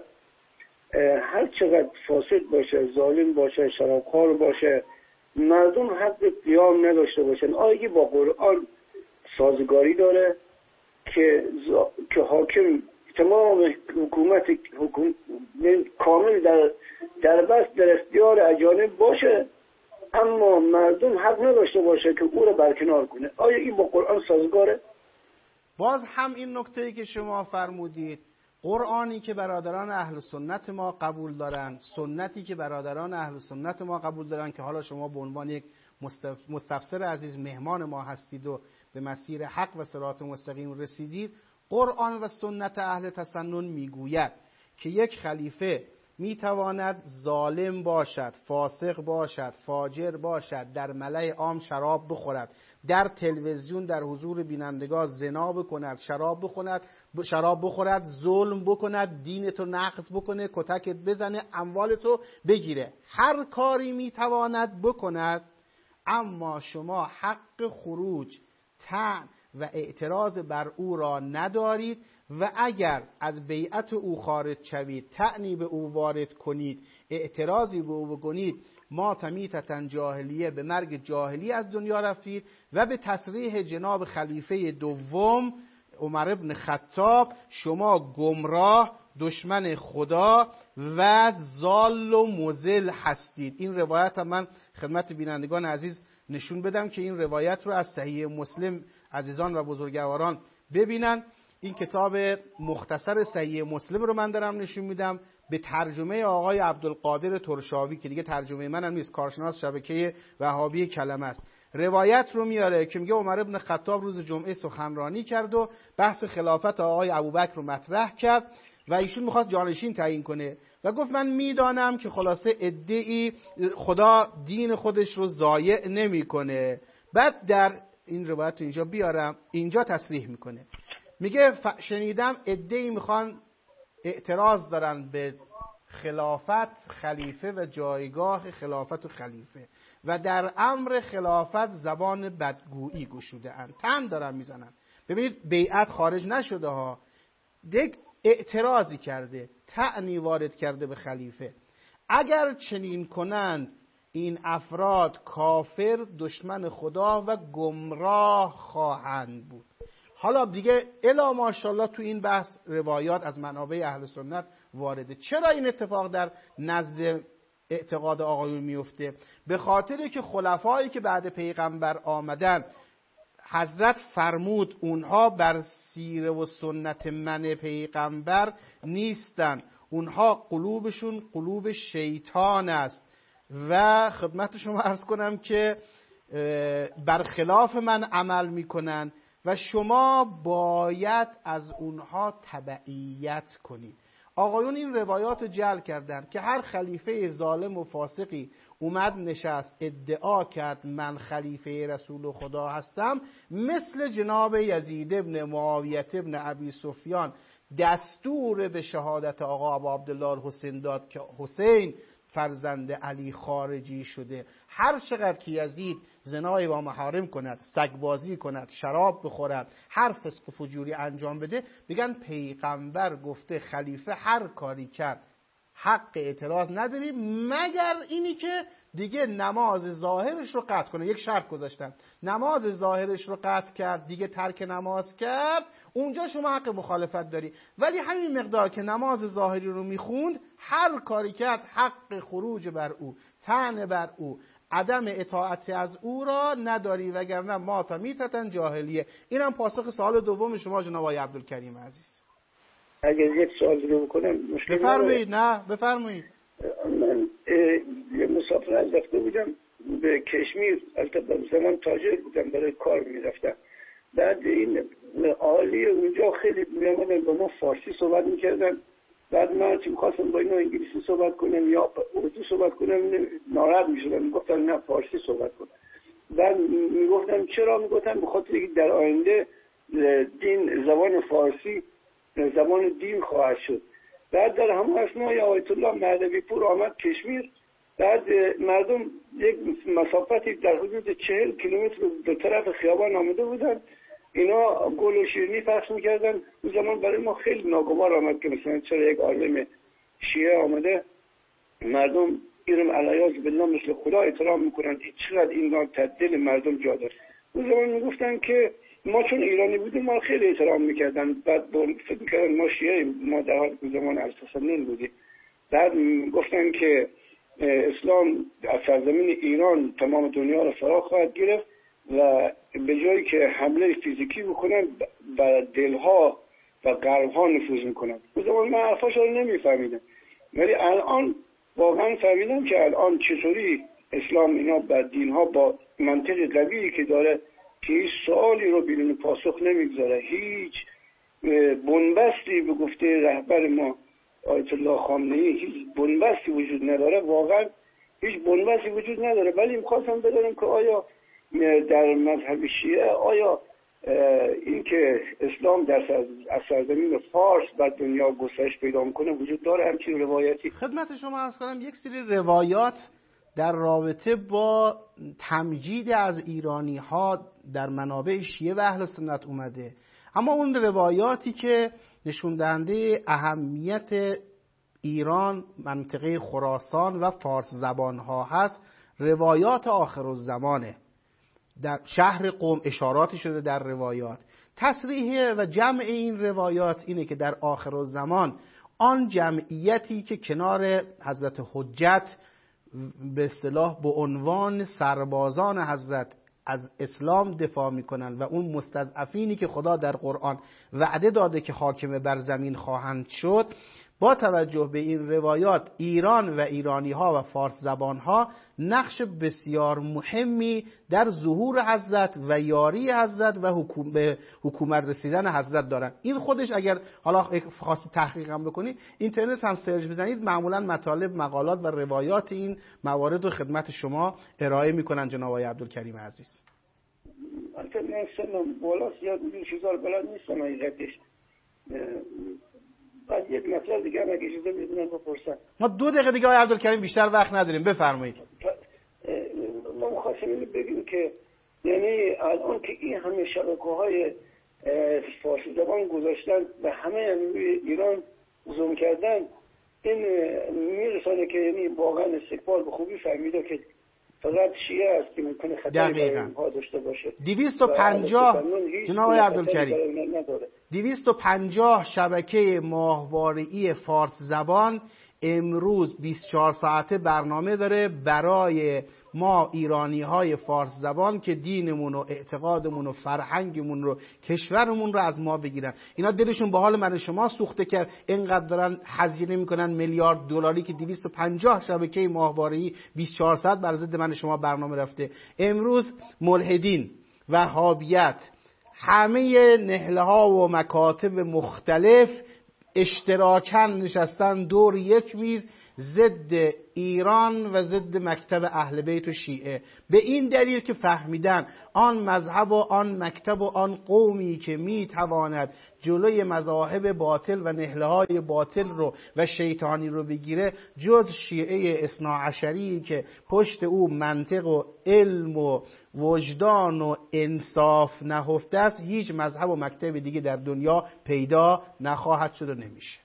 هر چقدر فاسد باشه، ظالم باشه، شرابخوار باشه، مردم حق قیام نداشته باشن؟ آیا با قرآن سازگاری داره که حاکم تمام حکومت کامل در بس در اختیار اجانب باشه، اما مردم حق نداشته باشه که او را برکنار کنه؟ آیا این با قرآن سازگاره؟ باز هم این نکته‌ای که شما فرمودید، قرآنی که برادران اهل سنت ما قبول دارن، سنتی که برادران اهل سنت ما قبول دارن، که حالا شما به عنوان یک مستفسر عزیز مهمان ما هستید و به مسیر حق و صراط مستقیم رسیدید، قرآن و سنت اهل تسنن میگوید که یک خلیفه میتواند ظالم باشد، فاسق باشد، فاجر باشد، در ملأ عام شراب بخورد، در تلویزیون در حضور بینندگان زنا بکند، شراب بخورد، ظلم بکند، دینتو نقض بکنه، کتکت بزنه، اموالتو بگیره، هر کاری میتواند بکند. اما شما حق خروج، طعن و اعتراض بر او را ندارید و اگر از بیعت او خارج شوید، طعنی به او وارد کنید، اعتراضی به او بکنید، ما تمیتتن جاهلیه، به مرگ جاهلی از دنیا رفتید و به تصریح جناب خلیفه دوم عمر ابن خطاب شما گمراه، دشمن خدا و ضال و مضل هستید. این روایت هم من خدمت بینندگان عزیز نشون بدم که این روایت رو از صحیح مسلم عزیزان و بزرگواران ببینن. این کتاب مختصر صحیح مسلم رو من دارم نشون میدم به ترجمه آقای عبدالقادر ترشاوی که دیگه ترجمه منم نیست، کارشناس شبکه وهابی کلمه است. روایت رو میاره که میگه عمر ابن خطاب روز جمعه سخنرانی کرد و بحث خلافت آقای ابوبکر رو مطرح کرد و ایشون میخواست جانشین تعیین کنه و گفت من میدانم که خلاصه ادعی خدا دین خودش رو ضایع نمیکنه. بعد در این روایت اینجا بیارم، اینجا تصریح میکنه، میگه شنیدم ادعی میخوان اعتراض دارن به خلافت، خلیفه و جایگاه خلافت و خلیفه و در امر خلافت زبان بدگویی گشوده اند، تن دارن میزنن. ببینید بیعت خارج نشده ها، یک اعتراضی کرده، طعنی وارد کرده به خلیفه. اگر چنین کنند این افراد کافر، دشمن خدا و گمراه خواهند بود. حالا دیگه الا ماشاءالله تو این بحث روایات از منابع اهل سنت وارده. چرا این اتفاق در نزد اعتقاد آقایون میفته؟ به خاطر که خلفایی که بعد پیغمبر آمدن، حضرت فرمود اونها بر سیره و سنت من پیغمبر نیستن، اونها قلوبشون قلوب شیطان است و خدمت شما عرض کنم که برخلاف من عمل میکنن و شما باید از اونها تبعیت کنید. آقایون این روایات جعل کردن که هر خلیفه ظالم و فاسقی اومد نشست ادعا کرد من خلیفه رسول خدا هستم، مثل جناب یزید ابن معاویه ابن ابی سفیان دستور به شهادت آقا ابو عبدالله الحسین داد که حسین فرزند علی خارجی شده. هر چقدر که یزید زنای با محارم کند، سگبازی کند، شراب بخورد، هر فسق و فجوری انجام بده، بگن پیغمبر گفته خلیفه هر کاری کرد حق اعتراض نداری مگر اینی که دیگه نماز ظاهرش رو قطع کنه. یک شرط گذاشتن، نماز ظاهرش رو قطع کرد، دیگه ترک نماز کرد، اونجا شما حق مخالفت داری. ولی همین مقدار که نماز ظاهری رو میخوند، هر کاری کرد حق خروج بر او، طعن بر او، عدم اطاعت از او را نداری، وگرنه ما تمیتتن جاهلیه. اینم پاسخ سوال دوم شما جناب آقای عبدالکریم عزیز. اگر یک سوال دیگه بکنم مشکل بفرمایید. نه بفرمایید. من یه مسافرت رفته بودم به کشمیر، البته مثلا تاجر بودم، برای کار میرفتم. بعد این عالی اونجا خیلی میامدن با ما فارسی صحبت میکردن. بعد من چون خواستم با اینا انگلیسی صحبت کنم یا اردو صحبت کنم ناراحت میشدن، میگفتن نه فارسی صحبت کن. بعد میگفتم چرا؟ میگفتن به خاطر اینکه در آینده دین زبان فارسی زبان دین خواهد شد. بعد در همون اثناء آیت الله مهدوی پور آمد کشمیر بعد مردم یک مسافتی در حدود 40 کیلومتر دو طرف خیابان آمده بودن، اینا گل و شیرینی پخش میکردن. اون زمان برای ما خیلی ناگوار آمد که مثلا چرا یک عالم شیعه آمده مردم ایرم علیاذ بالله مثل خدا احترام میکنن، چقدر این دل مردم جا داره. اون زمان میگفتن که ما چون ایرانی بودیم ما خیلی احترام میکردن، بعد فکر میکردن ما شیعه، ما در حال زمان ارتسنن بودیم. بعد گفتن که اسلام از سرزمین ایران تمام دنیا را فرا خواهد گرفت و به جایی که حمله فیزیکی بکنن بر دلها و قلبها نفوذ میکنن. اون زمان من حرفاش رو نمیفهمیدم، ولی الان واقعا فهمیدم که الان چطوری اسلام اینا بر دینها با منطق قوی که داره که هیچ سوالی رو بدون پاسخ نمیگذاره، هیچ بنبستی به گفته رهبر ما آیت الله خامنه‌ای هیچ بنبستی وجود نداره، واقعا هیچ بنبستی وجود نداره. ولی می‌خواستم بدونم که آیا در مذهب شیعه آیا این که اسلام در سرزمین فارس بر دنیا گسترش پیدا میکنه وجود داره همچین روایتی؟ خدمت شما عرض کنم یک سری روایات در رابطه با تمجید از ایرانی ها در منابع شیعه و اهل سنت اومده، اما اون روایاتی که نشون دهنده اهمیت ایران، منطقه خراسان و فارس زبان ها هست روایات آخرالزمانه. در شهر قم اشاراتی شده در روایات. تصریح و جمع این روایات اینه که در آخرالزمان آن جمعیتی که کنار حضرت حجت به اصطلاح به عنوان سربازان حضرت از اسلام دفاع میکنن و اون مستضعفینی که خدا در قرآن وعده داده که حاکم بر زمین خواهند شد، با توجه به این روایات ایران و ایرانی ها و فارس زبان ها نقش بسیار مهمی در ظهور حضرت و یاری حضرت و به حکومت رسیدن حضرت دارن. این خودش اگر حالا خاصی تحقیق هم بکنید اینترنت هم سرچ بزنید، معمولا مطالب، مقالات و روایات این موارد رو خدمت شما ارائه میکنن جناب آقای عبدالکریم عزیز. البته من سنم بالاست، یاد این چیزا رو بلد نیستم حقیقتش. بعد یک مطلب دیگه هم اگه اجازه بدونم بپرسم. ما 2 دقیقه دیگه آقای عبدالکریم بیشتر وقت نداریم، بفرمایید. ما می‌خواستیم بگیم که یعنی الان که این همه شبکه‌های فارسی زبان گذاشتن و همه روی ایران زوم کردن، این میرسانه که یعنی واقعا استقبال به خوبی فهمیده که فقط شیعه است که میتونه خطری برای اینها داشته باشه. 250 جناب آقای عبدالکریم 250 شبکه ماهواره‌ای فارس زبان امروز 24 ساعته برنامه داره برای ما ایرانی های فارس زبان که دینمون و اعتقادمون و فرهنگمون رو، کشورمون رو از ما بگیرن. اینا دلشون به حال من شما سوخته که اینقدر دارن هزینه میکنن میلیارد دلاری که 250 شبکه ماهواره‌ای 24 ساعت بر ضد من شما برنامه رفته. امروز ملحدین، وهابیت، همه نهله ها و مکاتب مختلف اشتراکاً نشستن دور یک میز ضد ایران و ضد مکتب اهل بیت و شیعه، به این دلیل که فهمیدن آن مذهب و آن مکتب و آن قومی که میتواند جلوی مذاهب باطل و نهله‌های باطل رو و شیطانی رو بگیره جز شیعه اثناعشری که پشت او منطق و علم و وجدان و انصاف نهفته است، هیچ مذهب و مکتب دیگه در دنیا پیدا نخواهد شد و نمیشه.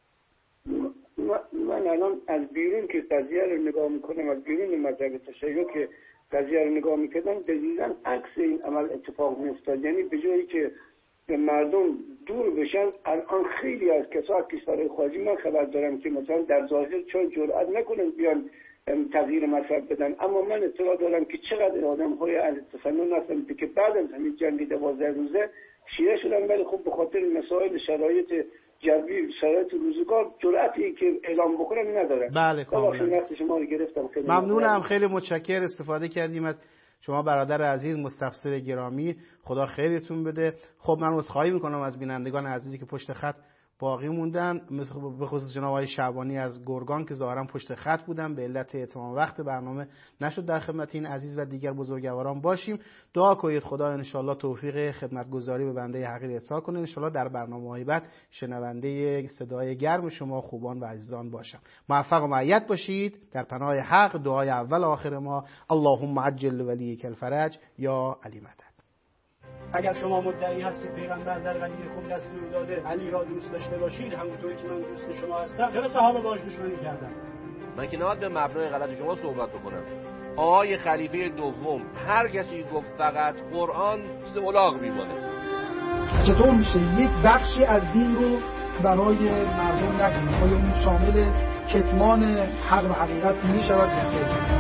من الان از بیرون که قضیه رو نگاه میکنم، از بیرون مذهب تشیع که قضیه رو نگاه میکردم، دقیقاً عکس این عمل اتفاق میافتاد. یعنی به جایی که مردم دور بشن، الان خیلی از کشورهای خارجی من خبر دارم که مثلا در ظاهر چون جرئت نکنن بیان تغییر مذهب بدن، اما من اطلاع دارم که چقدر آدم‌های اهل تسنن هستن که بعد از همین جنگ 12 روزه شیعه شدن، ولی خب به خاطر مسائل شرایط جوی، شرایط روزگار جرأتی که اعلام بکنن ندارن. بله کاملا. شما رو گرفتم. خیلی ممنونم، خیلی متشکرم، استفاده کردیم از شما برادر عزیز مستفسر گرامی، خدا خیرتون بده. خب من عذرخواهی میکنم از بینندگان عزیزی که پشت خط باقی موندن، مثل به خصوص جناب آقای شعبانی از گرگان که ظاهرا پشت خط بودن، به علت اتمام وقت برنامه نشد در خدمت این عزیز و دیگر بزرگواران باشیم. دعا کنید خدا ان شاء الله توفیق خدمتگزاری به بنده حقیر احسان کنه. ان شاء الله در برنامه‌های بعد شنونده صدای گرم شما خوبان و عزیزان باشم. موفق و مؤید باشید. در پناه حق دعای اول آخر ما اللهم عجل ولیک الفرج یا علی مدد. اگر شما مدعی هستید پیغمبر در قدیم خود دستور داده علی را دوست داشته باشید همونطوری که من دوست شما هستم، چرا صحابه باهاش دشمنی کردن؟ من که نباید به مبنای غلط شما صحبت بکنم. آقای خلیفه دوم هر کسی گفت فقط قرآن چیز الاغ میمانه. چطور میشه یک بخشی از دین رو برای مردم نکنیم؟ آیا اون شامل کتمان حق و حقیقت میشود؟